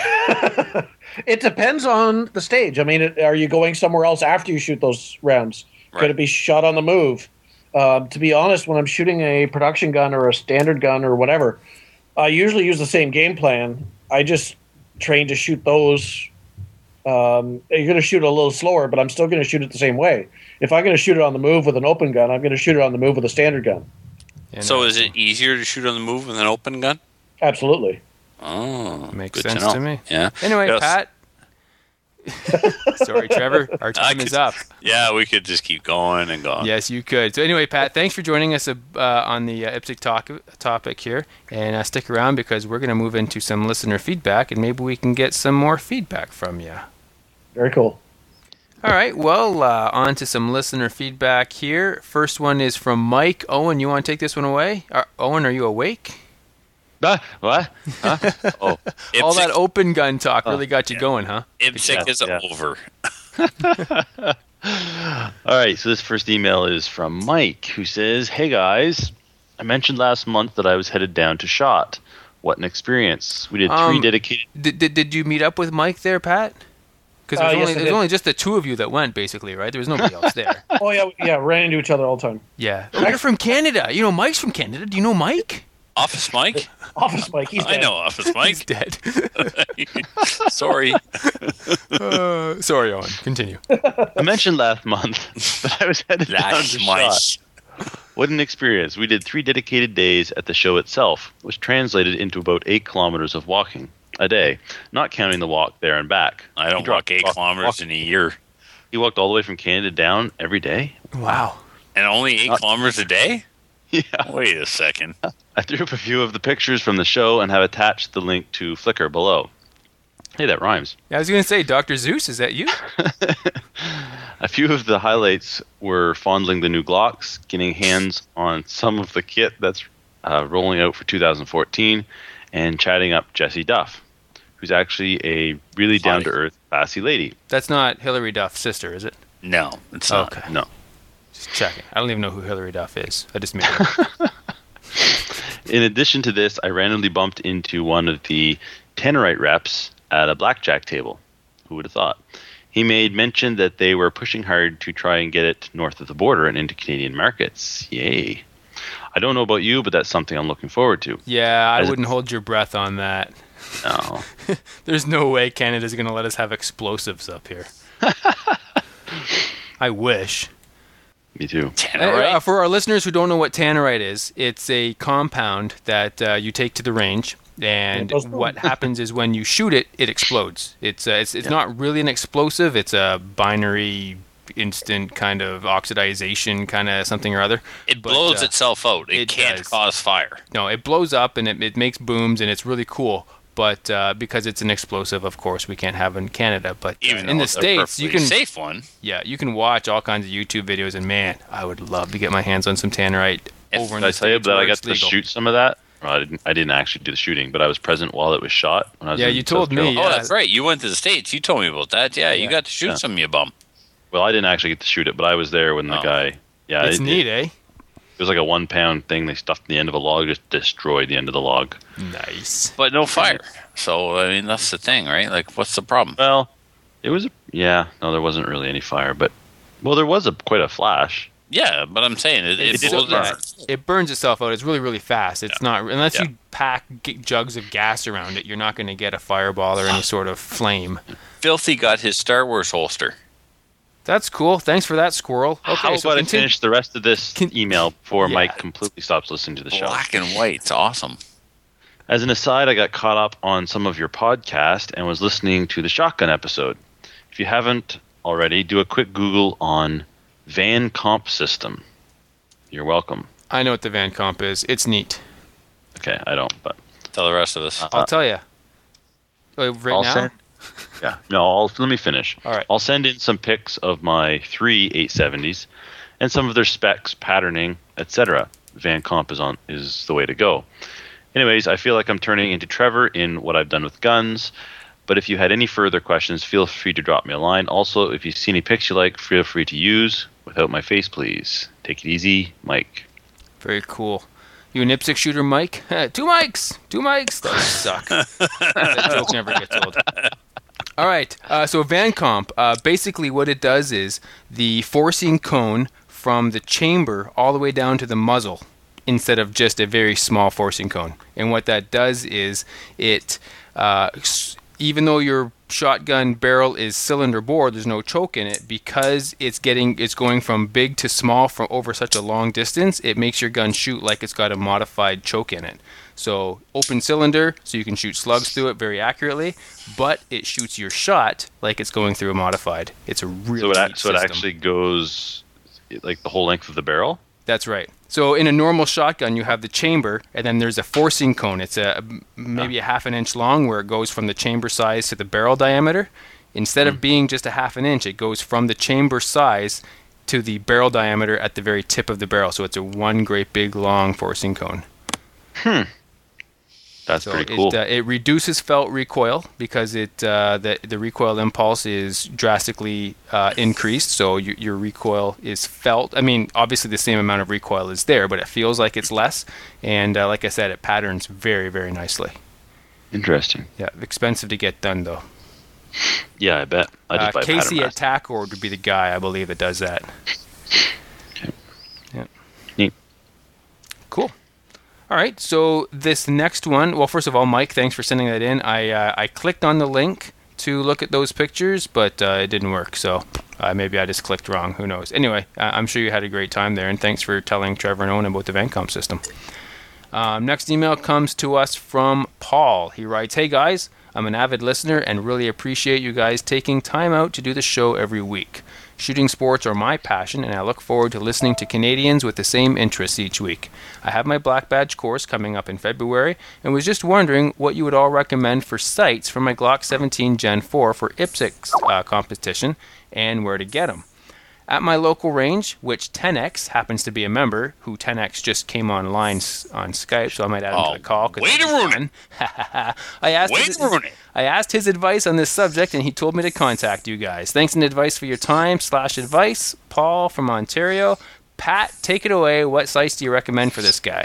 It depends on the stage. I mean, it, are you going somewhere else after you shoot those rounds? Right. Could it be shot on the move? Um, to be honest, when I'm shooting a production gun or a standard gun or whatever, I usually use the same game plan. I just train to shoot those. Um, you're going to shoot a little slower, but I'm still going to shoot it the same way. If I'm going to shoot it on the move with an open gun, I'm going to shoot it on the move with a standard gun. And, So uh, is it easier to shoot on the move with an open gun? Absolutely. Oh, Makes good sense know. to me. Yeah. Anyway, Yes. Pat. Sorry, Trevor. Our time could- is up. Yeah, we could just keep going and going. Yes, you could. So anyway, Pat, thanks for joining us uh, on the uh, IPSC talk, topic here. And uh, stick around because we're going to move into some listener feedback, and maybe we can get some more feedback from you. Very cool. All right, well, uh, on to some listener feedback here. First one is from Mike. Owen, you want to take this one away? Uh, Owen, are you awake? Ah, what? Huh? Oh, All that IPSC, open gun talk really got you going, huh? IPSC is Yeah. over. all right. So this first email is from Mike, who says, "Hey guys, I mentioned last month that I was headed down to SHOT. What an experience! We did three Um, dedicated. Did, did, did you meet up with Mike there, Pat? Because Uh, there's, yes, only, I there's did. only just the two of you that went, basically, right? There was nobody else there. Oh, yeah, yeah, ran into each other all the time. Yeah. Oh, you're from Canada. You know Mike's from Canada. Do you know Mike? Office Mike? Office Mike, he's I dead. know Office He's Mike. dead. Sorry. uh, sorry, Owen. Continue. I mentioned last month that I was headed down to That's SHOT. my. What an experience! We did three dedicated days at the show itself, which translated into about eight kilometers of walking a day, not counting the walk there and back. I He don't dropped- walk eight walk- kilometers walk- in a year. He walked all the way from Canada down every day. Wow. And only eight Uh, kilometers a day? Yeah. Wait a second. I threw up a few of the pictures from the show and have attached the link to Flickr below. Hey, that rhymes. I was going to say, Doctor Zeus, is that you? A few of the highlights were fondling the new Glocks, getting hands on some of the kit that's uh, rolling out for two thousand fourteen, and chatting up Jessie Duff, who's actually a really down-to-earth, classy lady. That's not Hillary Duff's sister, is it? No, it's not. Okay. No. Just checking. I don't even know who Hillary Duff is. I just made it up. In addition to this, I randomly bumped into one of the Tannerite reps at a blackjack table. Who would have thought? He made mention that they were pushing hard to try and get it north of the border and into Canadian markets. Yay. I don't know about you, but that's something I'm looking forward to. Yeah, I As- wouldn't hold your breath on that. No. There's no way Canada's going to let us have explosives up here. I wish. Me too. Tannerite? Uh, for our listeners who don't know what tannerite is, it's a compound that uh, you take to the range, and Yeah, those- what happens is when you shoot it, it explodes. It's uh, it's, it's not really an explosive. It's a binary, instant kind of oxidization, kind of something or other. It But, blows uh, itself out. It, it can't does. cause fire. No, it blows up and it, it makes booms, and it's really cool. But uh, because it's an explosive, of course, we can't have it in Canada. But uh, Even in though the it's a States, you perfectly can safe one. yeah, you can watch all kinds of YouTube videos, and man, I would love to get my hands on some tannerite over in Did I the tell you States that I where got it's to legal. shoot some of that? Well, I didn't. I didn't actually do the shooting, but I was present while it was shot. When I was Yeah, in you told South me, Carolina. Oh, Yeah. that's right. You went to the States. You told me about that. Yeah, you Yeah. got to shoot Yeah. some, you bum. Well, I didn't actually get to shoot it, but I was there when the Oh. guy. Yeah, It's it, neat, It, eh? it was like a one pound thing they stuffed in the end of a log, just destroyed the end of the log. Nice. But no fire. So I mean, that's the thing, right? Like, what's the problem? Well, it was. A, yeah, no, there wasn't really any fire, but well, there was a quite a flash. Yeah, but I'm saying it. It, It blows did burn. up. It burns itself out. It's really, really fast. It's not unless Yeah. you pack g- jugs of gas around it. You're not going to get a fireball or any sort of flame. Filthy got his Star Wars holster. That's cool. Thanks for that, squirrel. Okay, How so about I continu- finish the rest of this Con- email before Yeah. Mike completely stops listening to the show? Black and white. It's awesome. As an aside, I got caught up on some of your podcast and was listening to the shotgun episode. If you haven't already, do a quick Google on Van Comp System. You're welcome. I know what the Van Comp is. It's neat. Okay, I don't, but Tell the rest of us. I'll tell you. right I'll now? send. Yeah, no. I'll, let me finish. All right. I'll send in some pics of my three eight seventies and some of their specs, patterning, et cetera. Van Comp is on is the way to go. Anyways, I feel like I'm turning into Trevor in what I've done with guns. But if you had any further questions, feel free to drop me a line. Also, if you see any pics you like, feel free to use without my face, please. Take it easy, Mike. Very cool. You an I P S C shooter, Mike? Two mics! Two mics! That suck. That joke never gets old. All right. Uh, so Van Comp, uh, basically what it does is the forcing cone from the chamber all the way down to the muzzle instead of just a very small forcing cone. And what that does is it, uh, s- even though your shotgun barrel is cylinder bore, there's no choke in it, because it's getting it's going from big to small from over such a long distance, it makes your gun shoot like it's got a modified choke in it. So open cylinder, so you can shoot slugs through it very accurately, but it shoots your shot like it's going through a modified. It's a really So it, ac- neat so it system. actually goes like the whole length of the barrel? That's right. So in a normal shotgun, you have the chamber, and then there's a forcing cone. It's a maybe a half an inch long, where it goes from the chamber size to the barrel diameter. Instead of being just a half an inch, it goes from the chamber size to the barrel diameter at the very tip of the barrel. So it's a one great big long forcing cone. That's So pretty cool. it, uh, it reduces felt recoil because it uh, the the recoil impulse is drastically uh, increased. So your, your recoil is felt. I mean, obviously the same amount of recoil is there, but it feels like it's less. And uh, like I said, it patterns very, very nicely. Interesting. Yeah, expensive to get done though. Yeah, I bet. I just Uh, buy Casey pattern at master. Tackord would be the guy, I believe, that does that. Yeah. Neat. Cool. All right, so this next one, well, first of all, Mike, thanks for sending that in. I uh, I clicked on the link to look at those pictures, but uh, it didn't work, so uh, maybe I just clicked wrong. Who knows? Anyway, uh, I'm sure you had a great time there, and thanks for telling Trevor and Owen about the Van Comp system. Um, next email comes to us from Paul. He writes, "Hey guys, I'm an avid listener and really appreciate you guys taking time out to do the show every week. Shooting sports are my passion, and I look forward to listening to Canadians with the same interests each week. I have my Black Badge course coming up in February, and was just wondering what you would all recommend for sights for my Glock seventeen Gen four for I P S C uh, competition, and where to get them. At my local range, which ten X happens to be a member, who ten X just came online s- on Skype, so I might add him Oh, to the call. 'cause way to it's ruin fun. I asked Way his, to ruin it. I asked his advice on this subject, and he told me to contact you guys. Thanks and advice for your time slash advice. Paul from Ontario. Pat, take it away. What sites do you recommend for this guy?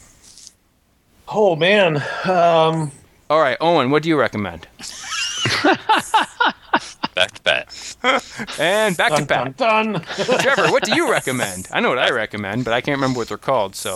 Oh man, um, All right, Owen, what do you recommend? Back to back. And back to dun, Pat. dun, dun. Trevor, what do you recommend? I know what I recommend, but I can't remember what they're called, so.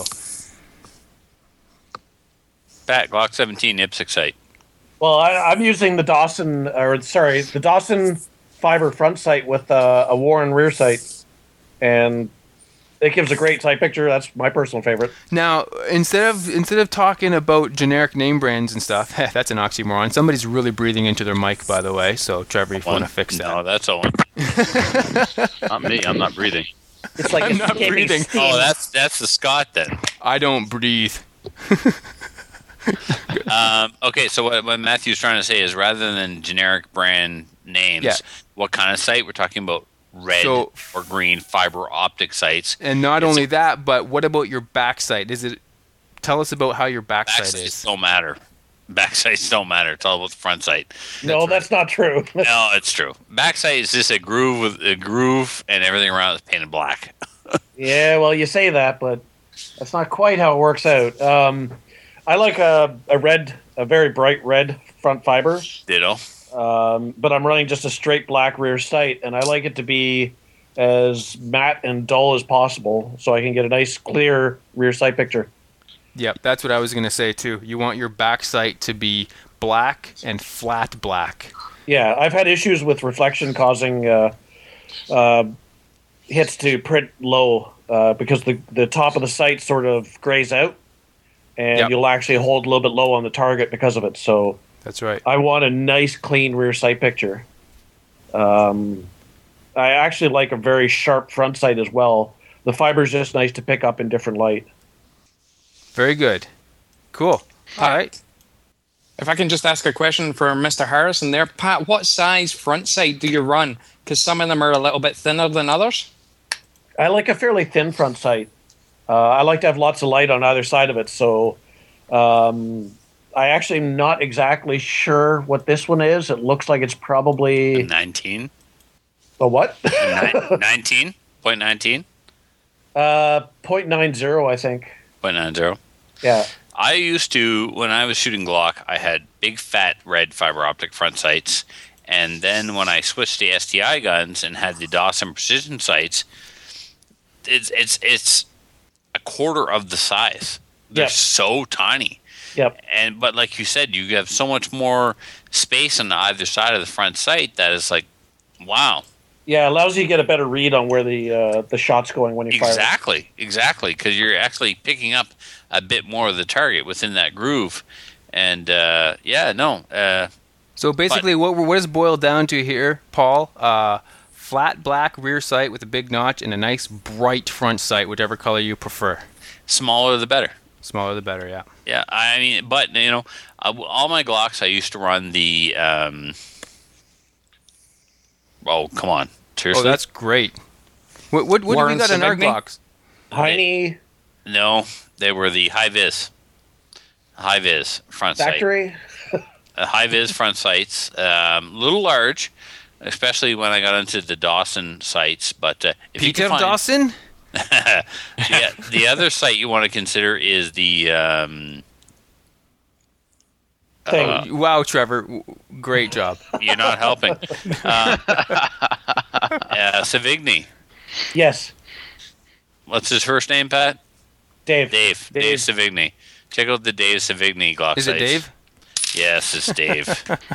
Pat, Glock seventeen I P S C site. Well, I, I'm using the Dawson, or sorry, the Dawson fiber front sight with uh, a Warren rear sight, and it gives a great sight picture. That's my personal favorite. Now, instead of instead of talking about generic name brands and stuff, that's an oxymoron. Somebody's really breathing into their mic, by the way. So, Trevor, if you want to fix that. No, that's Owen. Not me. I'm not breathing. It's like I'm it's not giving breathing. steam. Oh, that's that's the Scott then. I don't breathe. Um, okay, so what, what Matthew's trying to say is, rather than generic brand names, Yeah. what kind of site we're talking about? Red So- or green fiber optic sites. And not It's- only that, but what about your backside? Is it? Tell us about how your backside Backsight is. don't matter. Back sights don't matter. It's all about the front sight. No, that's not true. No, it's true. Back sight is just a groove with a groove, and everything around is painted black. Yeah, well, you say that, but that's not quite how it works out. Um, I like a, a red, a very bright red front fiber, Ditto. um, but I'm running just a straight black rear sight, and I like it to be as matte and dull as possible, so I can get a nice, clear rear sight picture. Yep, that's what I was going to say too. You want your back sight to be black and flat black. Yeah, I've had issues with reflection causing uh, uh, hits to print low uh, because the the top of the sight sort of grays out, and Yep. you'll actually hold a little bit low on the target because of it. So That's right. I want a nice, clean rear sight picture. Um, I actually like a very sharp front sight as well. The fiber's just nice to pick up in different light. Very good. Cool. All right. If I can just ask a question for Mister Harrison there, Pat, what size front sight do you run? Because some of them are a little bit thinner than others. I like a fairly thin front sight. Uh, I like to have lots of light on either side of it. So um, I actually am not exactly sure what this one is. It looks like it's probably nineteen. a what? nineteen? point nineteen? uh, point nine zero, I think. point nine zero. Yeah. I used to, when I was shooting Glock, I had big fat red fiber optic front sights. And then when I switched to S T I guns and had the Dawson precision sights, it's it's it's a quarter of the size. They're Yep. so tiny. Yep. And but like you said, you have so much more space on either side of the front sight that is like, wow. Yeah, it allows you to get a better read on where the uh, the shot's going when you fire. Exactly, exactly, because you're actually picking up a bit more of the target within that groove, and uh, yeah, no, uh, So basically, what what is boiled down to here, Paul? Uh, flat black rear sight with a big notch and a nice bright front sight, whichever color you prefer. smaller the better. Smaller the better, yeah. Yeah, I mean, but you know, uh, all my Glocks I used to run the. Um, oh come on, Oh, seriously? that's great. What what, what do we Warren got in our Savigny? Glocks? Tiny No, they were the high vis, high vis front sight. factory. Uh, high vis front sights, a um, little large, especially when I got into the Dawson sights. But uh, if you Pete can F. find, Dawson? yeah, the other sight you want to consider is the. Um, Thing. uh, Wow, Trevor, w- great job. you're not helping. Uh, uh, Savigny. Yes, What's his first name, Pat? Dave. Dave. Dave, Dave. Savigny. Check out the Dave Savigny Glock Is it sights. Dave? Yes, it's Dave.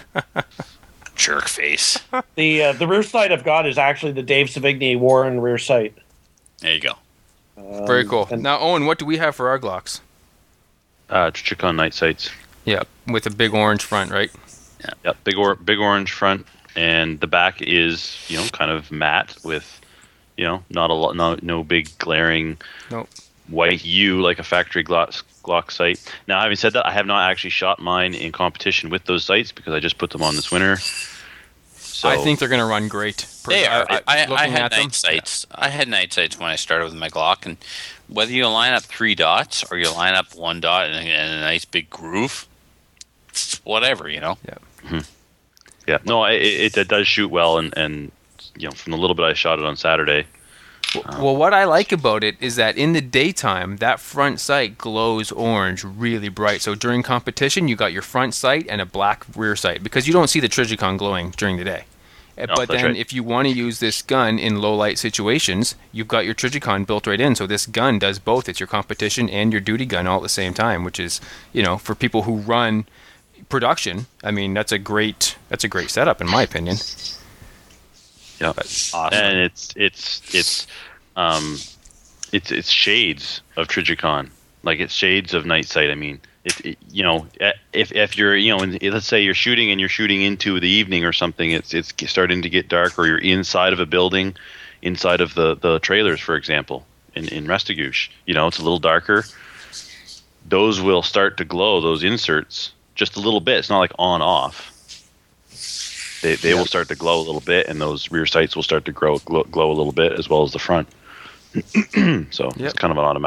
Jerk face. The uh, the rear sight I've got is actually the Dave Savigny Warren rear sight. There you go. Very cool. and- Now, Owen, what do we have for our Glocks? Uh, Trichon night sights. Yeah, with a big orange front, right? Yeah, big or big orange front, and the back is you know kind of matte with you know not a lot, no no big glaring Nope. white U like a factory Glock Glock sight. Now, having said that, I have not actually shot mine in competition with those sights because I just put them on this winter. So I think they're going to run great. They are. I, I, I looking had at them, night sights. I had night sights when I started with my Glock, and whether you line up three dots or you line up one dot and a, and a nice big groove, it's whatever, you know. yeah, no, it, it, it does shoot well, and and you know from the little bit I shot it on Saturday. Well, what I like about it is that in the daytime, that front sight glows orange really bright. So during competition, you got your front sight and a black rear sight because you don't see the Trigicon glowing during the day. Uh, No, but that's then right. if you want to use this gun in low light situations, you've got your Trigicon built right in. So this gun does both. It's your competition and your duty gun all at the same time, which is, you know, for people who run production, I mean, that's a great that's a great setup in my opinion. Yeah, Awesome. and it's it's it's um it's it's shades of Trigicon, like it's shades of night sight. I mean, it, it you know if if you're you know in, let's say you're shooting and you're shooting into the evening or something, it's it's starting to get dark, or you're inside of a building, inside of the the trailers, for example, in in Restigouche, you know it's a little darker. Those will start to glow. Those inserts just a little bit. It's not like on off. They, they will start to glow a little bit, and those rear sights will start to grow glow, glow a little bit as well as the front. So Yep. it's kind of an automatic.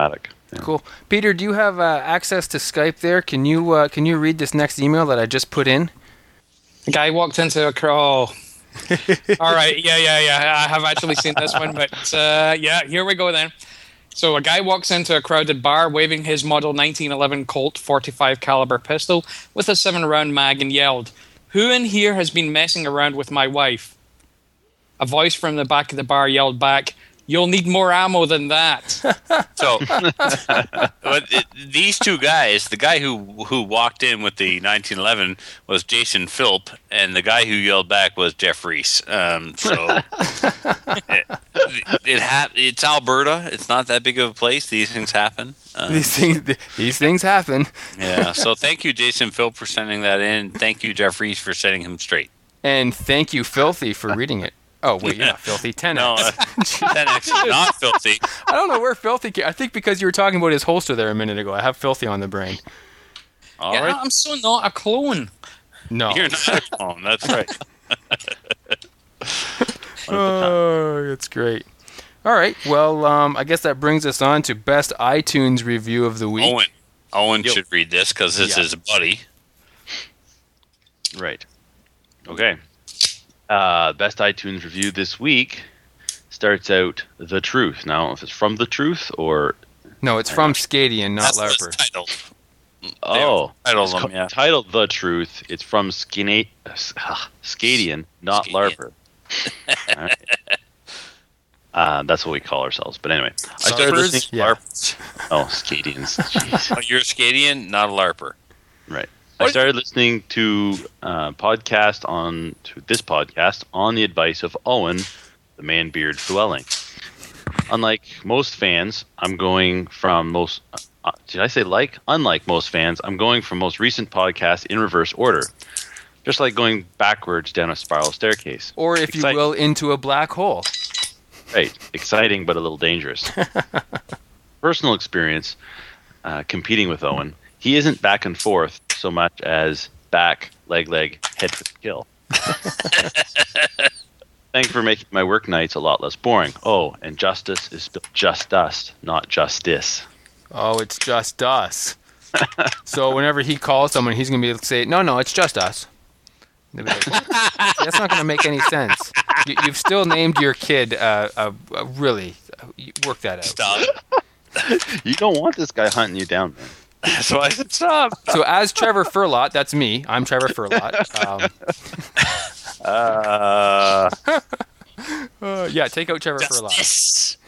Cool. Peter, do you have uh, access to Skype there? Can you uh, can you read this next email that I just put in? A guy walked into a crowd. All right, yeah, yeah, yeah. I have actually seen this one, but uh, yeah, here we go then. So a guy walks into a crowded bar waving his model nineteen eleven Colt forty-five caliber pistol with a seven round mag and yelled, "Who in here has been messing around with my wife?" A voice from the back of the bar yelled back, "You'll need more ammo than that." So, but it, these two guys, the guy who who walked in with the nineteen eleven was Jason Philp, and the guy who yelled back was Jeff Reese. Um, so, it, it ha- it's Alberta. It's not that big of a place. These things happen. Um, These things these things happen. yeah. So, thank you, Jason Philp, for sending that in. Thank you, Jeff Reese, for setting him straight. And thank you, Filthy, for reading it. Oh, wait, you're not Filthy. ten X. No, uh, ten X is not Filthy. I don't know where Filthy came. I think because you were talking about his holster there a minute ago. I have Filthy on the brain. All yeah, right. I'm so not a clone. No. You're not a clone. That's right. Oh, it's great. All right. Well, um, I guess that brings us on to best iTunes review of the week. Owen. Owen Yep. should read this because this Yeah. is a buddy. Right. Okay. Uh, best iTunes review this week starts out The Truth. Now, if it's from The Truth or... No, it's from Scadian, not That's what Larper. it's titled. Oh, titled it's them, co- yeah. titled The Truth. It's from Skina- uh, Scadian, not Scadian. Larper. All right. Uh, that's what we call ourselves. But anyway, I started Larpers? listening... Yeah. LARPers. Oh, Scadians. Jeez. Oh, you're a Scadian, not a LARPer. Right. I started listening to uh, podcast on to this podcast on the advice of Owen, the man beard dwelling. Unlike most fans, I'm going from most. Uh, did I say like? Unlike most fans, I'm going from most recent podcast in reverse order, just like going backwards down a spiral staircase. Or, if you Excite- will, into a black hole. Right. Exciting, but a little dangerous. Personal experience uh, competing with Owen. He isn't back and forth so much as back, leg, leg, head for the kill. Thanks for making my work nights a lot less boring. Oh, and justice is spelled just dust, not justice. Oh, it's just us. So whenever he calls someone, he's going to be able to say, no, no, it's just us. They'll be like, that's not going to make any sense. You, you've still named your kid uh, uh, uh, really. Uh, you work that out. Stop. You don't want this guy hunting you down, man. That's why I said stop. So as Trevor Furlot, that's me. I'm Trevor Furlot. Um, Uh, uh, yeah, take out Trevor Furlot. justice.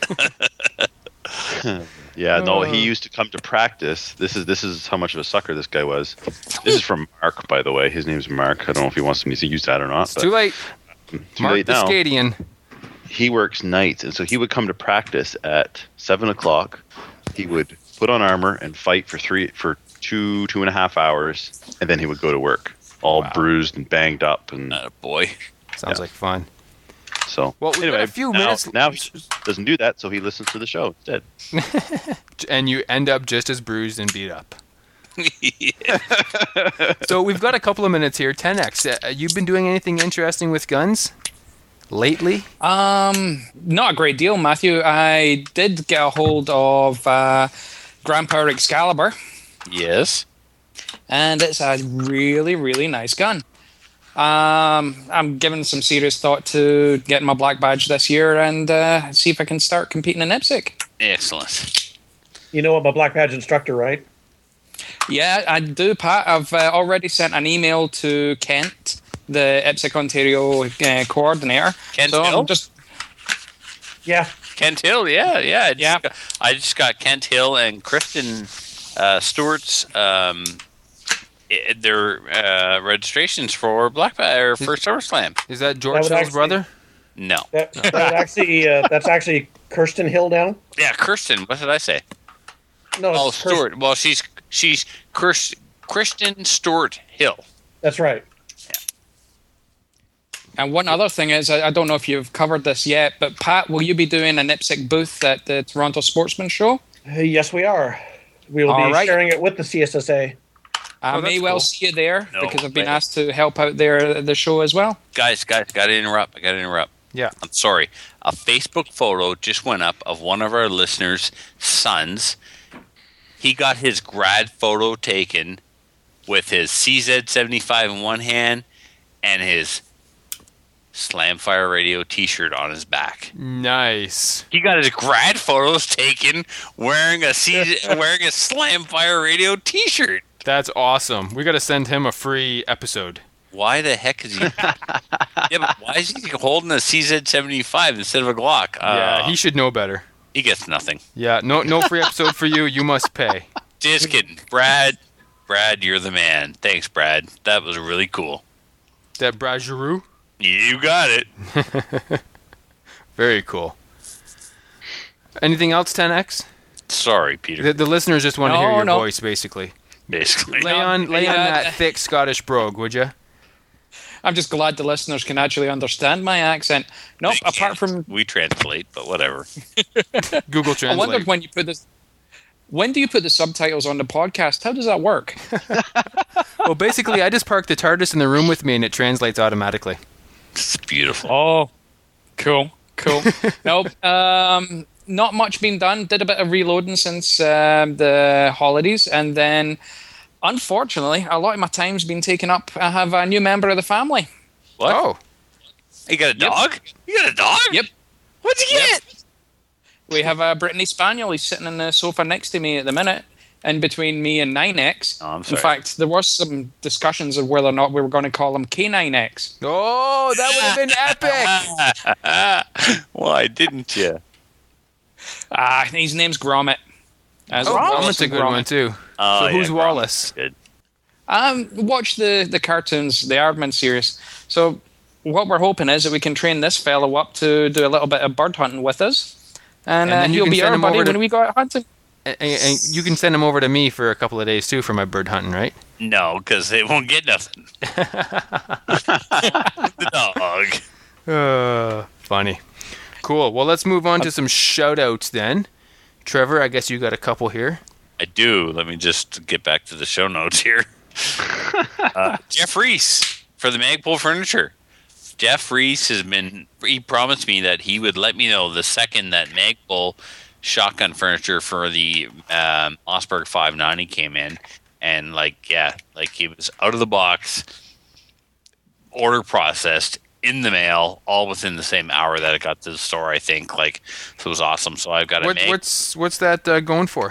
Yeah, no, Uh. he used to come to practice. This is this is how much of a sucker this guy was. This is from Mark, by the way. His name's Mark. I don't know if he wants me to use that or not. But Too late. too Mark late the now. Scadian. He works nights, and so he would come to practice at seven o'clock. He would put on armor and fight for three for two two and a half hours, and then he would go to work, all Wow. bruised and banged up, and Not a boy. Sounds Yeah. like fun. so. Well, we've anyway, got a few now, minutes- now he doesn't do that, so he listens to the show instead. And you end up just as bruised and beat up. So we've got a couple of minutes here. ten X, uh, you've been doing anything interesting with guns lately? Um, not a great deal, Matthew. I did get a hold of uh, Grand Power Excalibur, Yes. and it's a really, really nice gun. Um, I'm giving some serious thought to getting my black badge this year and uh, see if I can start competing in I P S C. Excellent. You know I'm a black badge instructor, right? Yeah, I do, Pat. I've uh, already sent an email to Kent, the I P S C Ontario uh, coordinator. Kent so Hill? I'm just Yeah. Kent Hill, yeah, yeah. I just Yeah. Got, I just got Kent Hill and Kristen uh, Stewart's um, i- their uh, registrations for Black Ba- or for SummerSlam. Is that That George would Hill's actually- brother? No. That, that would actually uh, that's actually Kirsten Hill now. Yeah, Kirsten. What did I say? No, Oh, it's Kirsten- Stewart. Well, she's she's Chris, Kristen Stewart Hill. That's right. And one other thing is, I I don't know if you've covered this yet, but Pat, will you be doing an I P S C booth at the Toronto Sportsman Show? Uh, yes, we are. We will All be right. sharing it with the C S S A. I Oh, may that's well cool. see you there No because I've been way. asked to help out there at the show as well. Guys, guys, got to interrupt. I got to interrupt. Yeah. I'm sorry. A Facebook photo just went up of one of our listeners' sons. he got his grad photo taken with his C Z seventy-five in one hand and his Slamfire Radio t-shirt on his back. Nice. He got his grad photos taken wearing a C Z, wearing a Slamfire Radio t-shirt. That's awesome. We got to send him a free episode. Why the heck is he? Yeah, but why is he holding a C Z seventy-five instead of a Glock? Uh, Yeah, he should know better. he gets nothing. Yeah, no no free episode for you. You must pay. Just kidding, Brad. Brad, you're the man. Thanks, Brad. That was really cool. That Brad Giroux? You got it. Very cool. Anything else, ten X? Sorry, Peter. The, the listeners just want to No, hear your no. voice, basically. Basically, Lay on, lay on Yeah. that thick Scottish brogue, would you? I'm just glad the listeners can actually understand my accent. Nope, They apart can't. from we translate, but whatever. Google I Translate. wondered when you put this. When do you put the subtitles on the podcast? How does that work? Well, basically, I just park the TARDIS in the room with me, and it translates automatically. It's beautiful. Oh, cool, cool. Nope, um, not much been done. Did a bit of reloading since um, the holidays, and then, unfortunately, a lot of my time's been taken up. I have a new member of the family. What? Oh, You got a Yep. dog? You got a dog? Yep. What'd you Yep. get? We have a Brittany Spaniel. He's sitting on the sofa next to me at the minute, in between me and nine X. Oh, I'm In sorry. fact, there was some discussions of whether or not we were going to call him K nine X. oh, that would have been epic. Why didn't you? Ah, his name's Gromit. As Oh, Wallace Grommet's a and good Gromit. one too. Oh, so yeah, who's Gromit. Wallace? Good. Um, watch the the cartoons, the Aardman series. So what we're hoping is that we can train this fellow up to do a little bit of bird hunting with us, and, And uh, then you he'll can be send our him buddy over to- when we go out hunting. And, and you can send him over to me for a couple of days too for my bird hunting, right? No, because they won't get nothing. The dog. Uh, funny. Cool. Well, let's move on to some shout outs then. Trevor, I guess you got a couple here. I do. Let me just get back to the show notes here. uh, Jeff Reese for the Magpul Furniture. Jeff Reese has been, he promised me that he would let me know the second that Magpul shotgun furniture for the um, Mossberg five ninety came in. And, like, yeah, like he was out of the box, order processed, in the mail, all within the same hour that it got to the store, I think. Like, so it was awesome. So I've got a What, Mag- what's what's that uh, going for?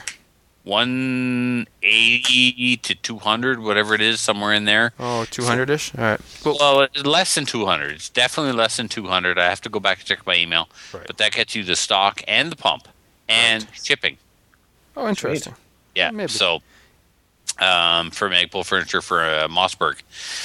one eighty to two hundred, whatever it is, somewhere in there. Oh, two hundred ish. All right. Cool. Well, it's less than two hundred. It's definitely less than two hundred. I have to go back and check my email. Right. But that gets you the stock and the pump and shipping. Oh, interesting. Yeah. Maybe. So um, for Magpul Furniture for uh, Mossberg.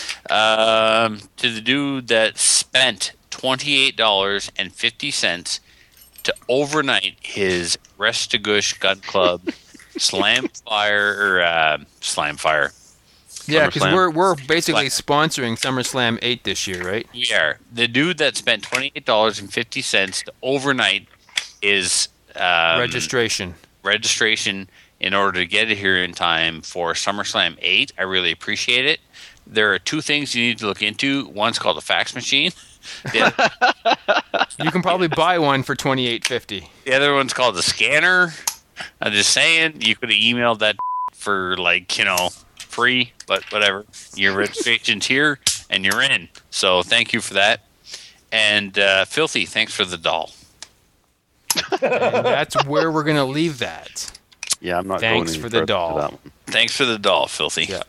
Um, to the dude that spent twenty-eight dollars and fifty cents to overnight his Restagush Gun Club Slam Fire or uh, Slam Fire. Yeah, because SummerSlam. we're we're basically sponsoring SummerSlam eight this year, right? We are. The dude that spent twenty-eight dollars and fifty cents to overnight is um, Registration. registration in order to get it here in time for SummerSlam eight. I really appreciate it. There are two things you need to look into. One's called a fax machine. The other, You can probably buy one for twenty eight fifty. the other one's called a scanner. I'm just saying, you could have emailed that for, like, you know, free, but whatever. Your registration's here, and you're in. So thank you for that. And uh, Filthy, thanks for the doll. And that's where we're gonna leave that. Yeah, I'm not Thanks going any for the further doll. for that one. Thanks for the doll, Filthy. Yeah.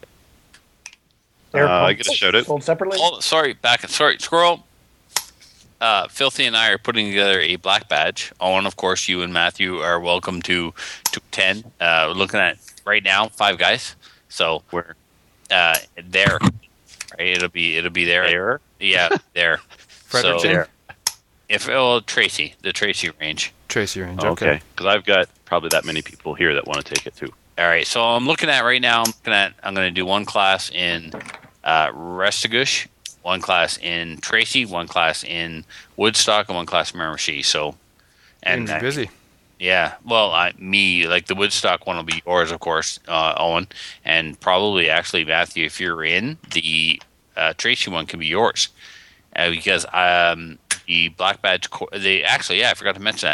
Uh, I get a shout out. Sold separately. Oh, sorry, back. Sorry, Squirrel. Uh, Filthy and I are putting together a black badge. Owen, of course, you and Matthew are welcome to to ten. Uh, we're looking at right now five guys. So Where? uh, there, right? It'll be it'll be there. There? Yeah, there. Fredericton? So there. If oh Tracy, the Tracy range. Tracy Range. Okay, because I've got probably that many people here that want to take it too. All right, so I'm looking at right now. I'm looking at. I'm going to do one class in uh, Restagush, one class in Tracy, one class in Woodstock, and one class in Miramichi. So, And and uh, busy. yeah, well, I, me like the Woodstock one will be yours, of course, uh, Owen, and probably actually Matthew, if you're in, the uh, Tracy one can be yours, uh, because um, the Black Badge, co- they actually, yeah, I forgot to mention that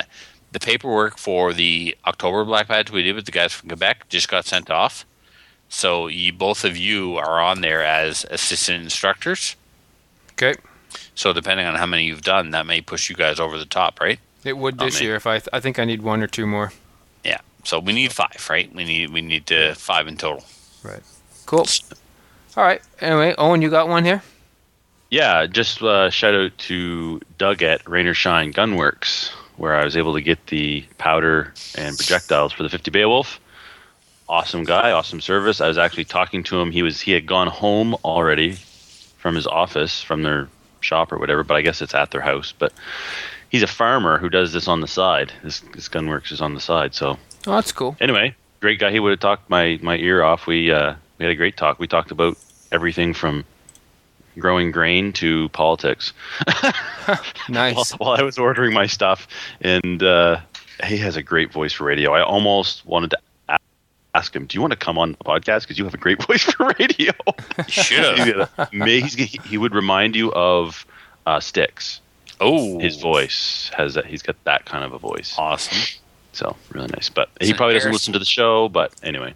the paperwork for the October Black Badge we did with the guys from Quebec just got sent off. So you, both of you are on there as assistant instructors. Okay. So depending on how many you've done, that may push you guys over the top, right? It would Not this many. year. If I, th- I think I need one or two more. Yeah. So we need five, right? We need we need uh, five in total. Right. Cool. All right. Anyway, Owen, you got one here? Yeah, just uh, shout out to Doug at Rain or Shine Gunworks, where I was able to get the powder and projectiles for the fifty Beowulf. Awesome guy, awesome service. I was actually talking to him. He was he had gone home already from his office, from their shop or whatever, but I guess it's at their house. But he's a farmer who does this on the side. This, this Gunworks is on the side. So Oh, that's cool. anyway, great guy. He would have talked my, my ear off. We uh, we had a great talk. We talked about everything from growing grain to politics. Nice. while, while I was ordering my stuff, and uh, he has a great voice for radio. I almost wanted to a- ask him, "Do you want to come on the podcast? Because you have a great voice for radio." You should have. He's, he's, he would remind you of uh, Styx. Oh, His voice has that. He's got that kind of a voice. awesome. So really nice. But he So probably doesn't Harris- listen to the show. But anyway,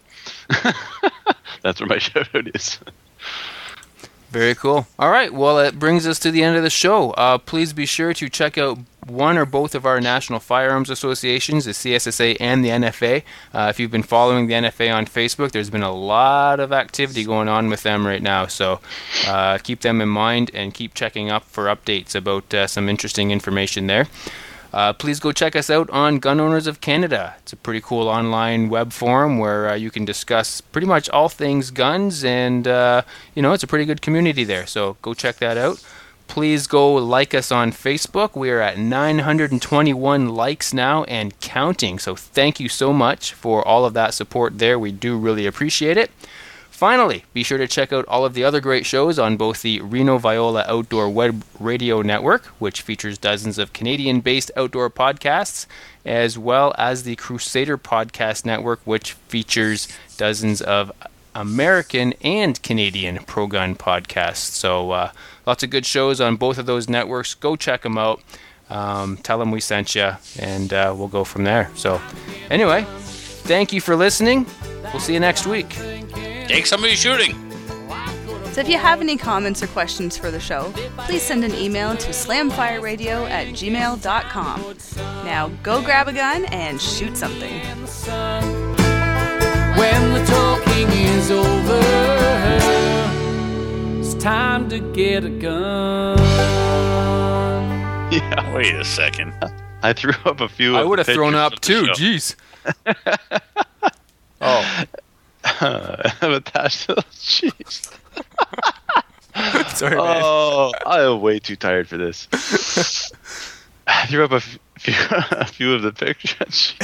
that's where my shout out is. Very cool. All right. Well, it brings us to the end of the show. Uh, please be sure to check out one or both of our national firearms associations, the C S S A and the N F A. Uh, if you've been following the N F A on Facebook, there's been a lot of activity going on with them right now. So uh, keep them in mind and keep checking up for updates about uh, some interesting information there. Uh, please go check us out on Gun Owners of Canada. It's a pretty cool online web forum where uh, you can discuss pretty much all things guns, and uh, you know, it's a pretty good community there. So go check that out. Please go like us on Facebook. We are at nine hundred twenty-one likes now and counting. So thank you so much for all of that support there. We do really appreciate it. Finally, be sure to check out all of the other great shows on both the Reno Viola Outdoor Web Radio Network, which features dozens of Canadian-based outdoor podcasts, as well as the Crusader Podcast Network, which features dozens of American and Canadian pro-gun podcasts. So uh, lots of good shows on both of those networks. Go check them out. Um, tell them we sent you, and uh, we'll go from there. So anyway, thank you for listening. We'll see you next week. Take somebody shooting. So if you have any comments or questions for the show, please send an email to slamfireradio at gmail dot com. Now go grab a gun and shoot something. When the talking is over, it's time to get a gun. Yeah, Wait a second. I threw up a few. I of would the have thrown pictures up of the too. show. Jeez. Oh, but that's jeez. sorry, man. Oh, I am way too tired for this. I threw up a f- few, a few of the pictures.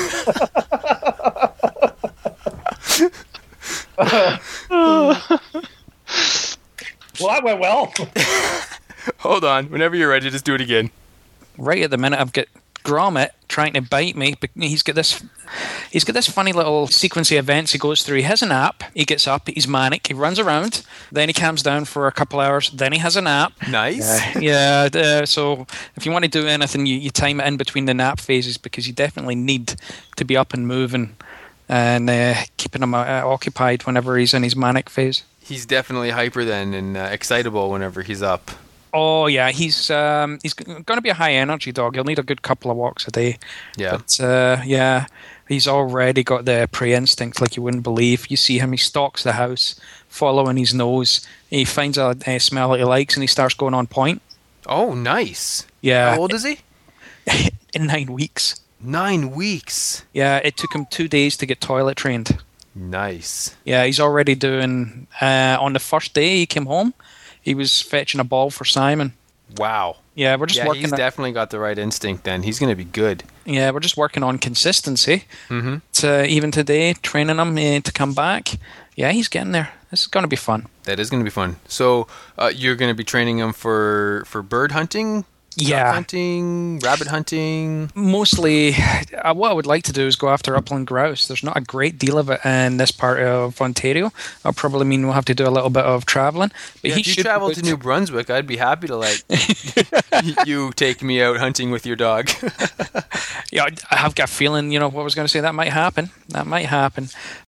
Well, that went well. Hold on. Whenever you're ready, just do it again. Right at the minute, I've got Gromit trying to bite me, but he's got this he's got this funny little sequence of events he goes through. He has a nap, he gets up, he's manic, he runs around, then he calms down for a couple hours, then he has a nap. Nice. Yeah, uh, so if you want to do anything, you, you time it in between the nap phases, because you definitely need to be up and moving and uh, keeping him uh, occupied whenever he's in his manic phase. He's definitely hyper then and uh, excitable whenever he's up. Oh yeah, he's um, he's going to be a high energy dog. He'll need a good couple of walks a day. Yeah. But uh, yeah, he's already got the prey instinct like you wouldn't believe. You see him, he stalks the house, following his nose. He finds a, a smell that he likes, and he starts going on point. Oh, nice. Yeah, How old is he? in nine weeks. Nine weeks. Yeah, it took him two days to get toilet trained. Nice. Yeah, he's already doing. Uh, on the first day he came home, he was fetching a ball for Simon. Wow. Yeah, we're just Yeah, working. he's on, definitely got the right instinct then. He's going to be good. yeah, we're just working on consistency. Mm-hmm. To, even today, training him uh, to come back. Yeah, he's getting there. This is going to be fun. That is going to be fun. So uh, you're going to be training him for, for bird hunting duck Yeah. hunting, rabbit hunting. Mostly, uh, what I would like to do is go after upland grouse. There's not a great deal of it in this part of Ontario. That'll probably mean we'll have to do a little bit of traveling. But Yeah, he if you should travel be to good- New Brunswick, I'd be happy to like you take me out hunting with your dog. Yeah, I have got a feeling, you know, what I was going to say, that might happen. That might happen.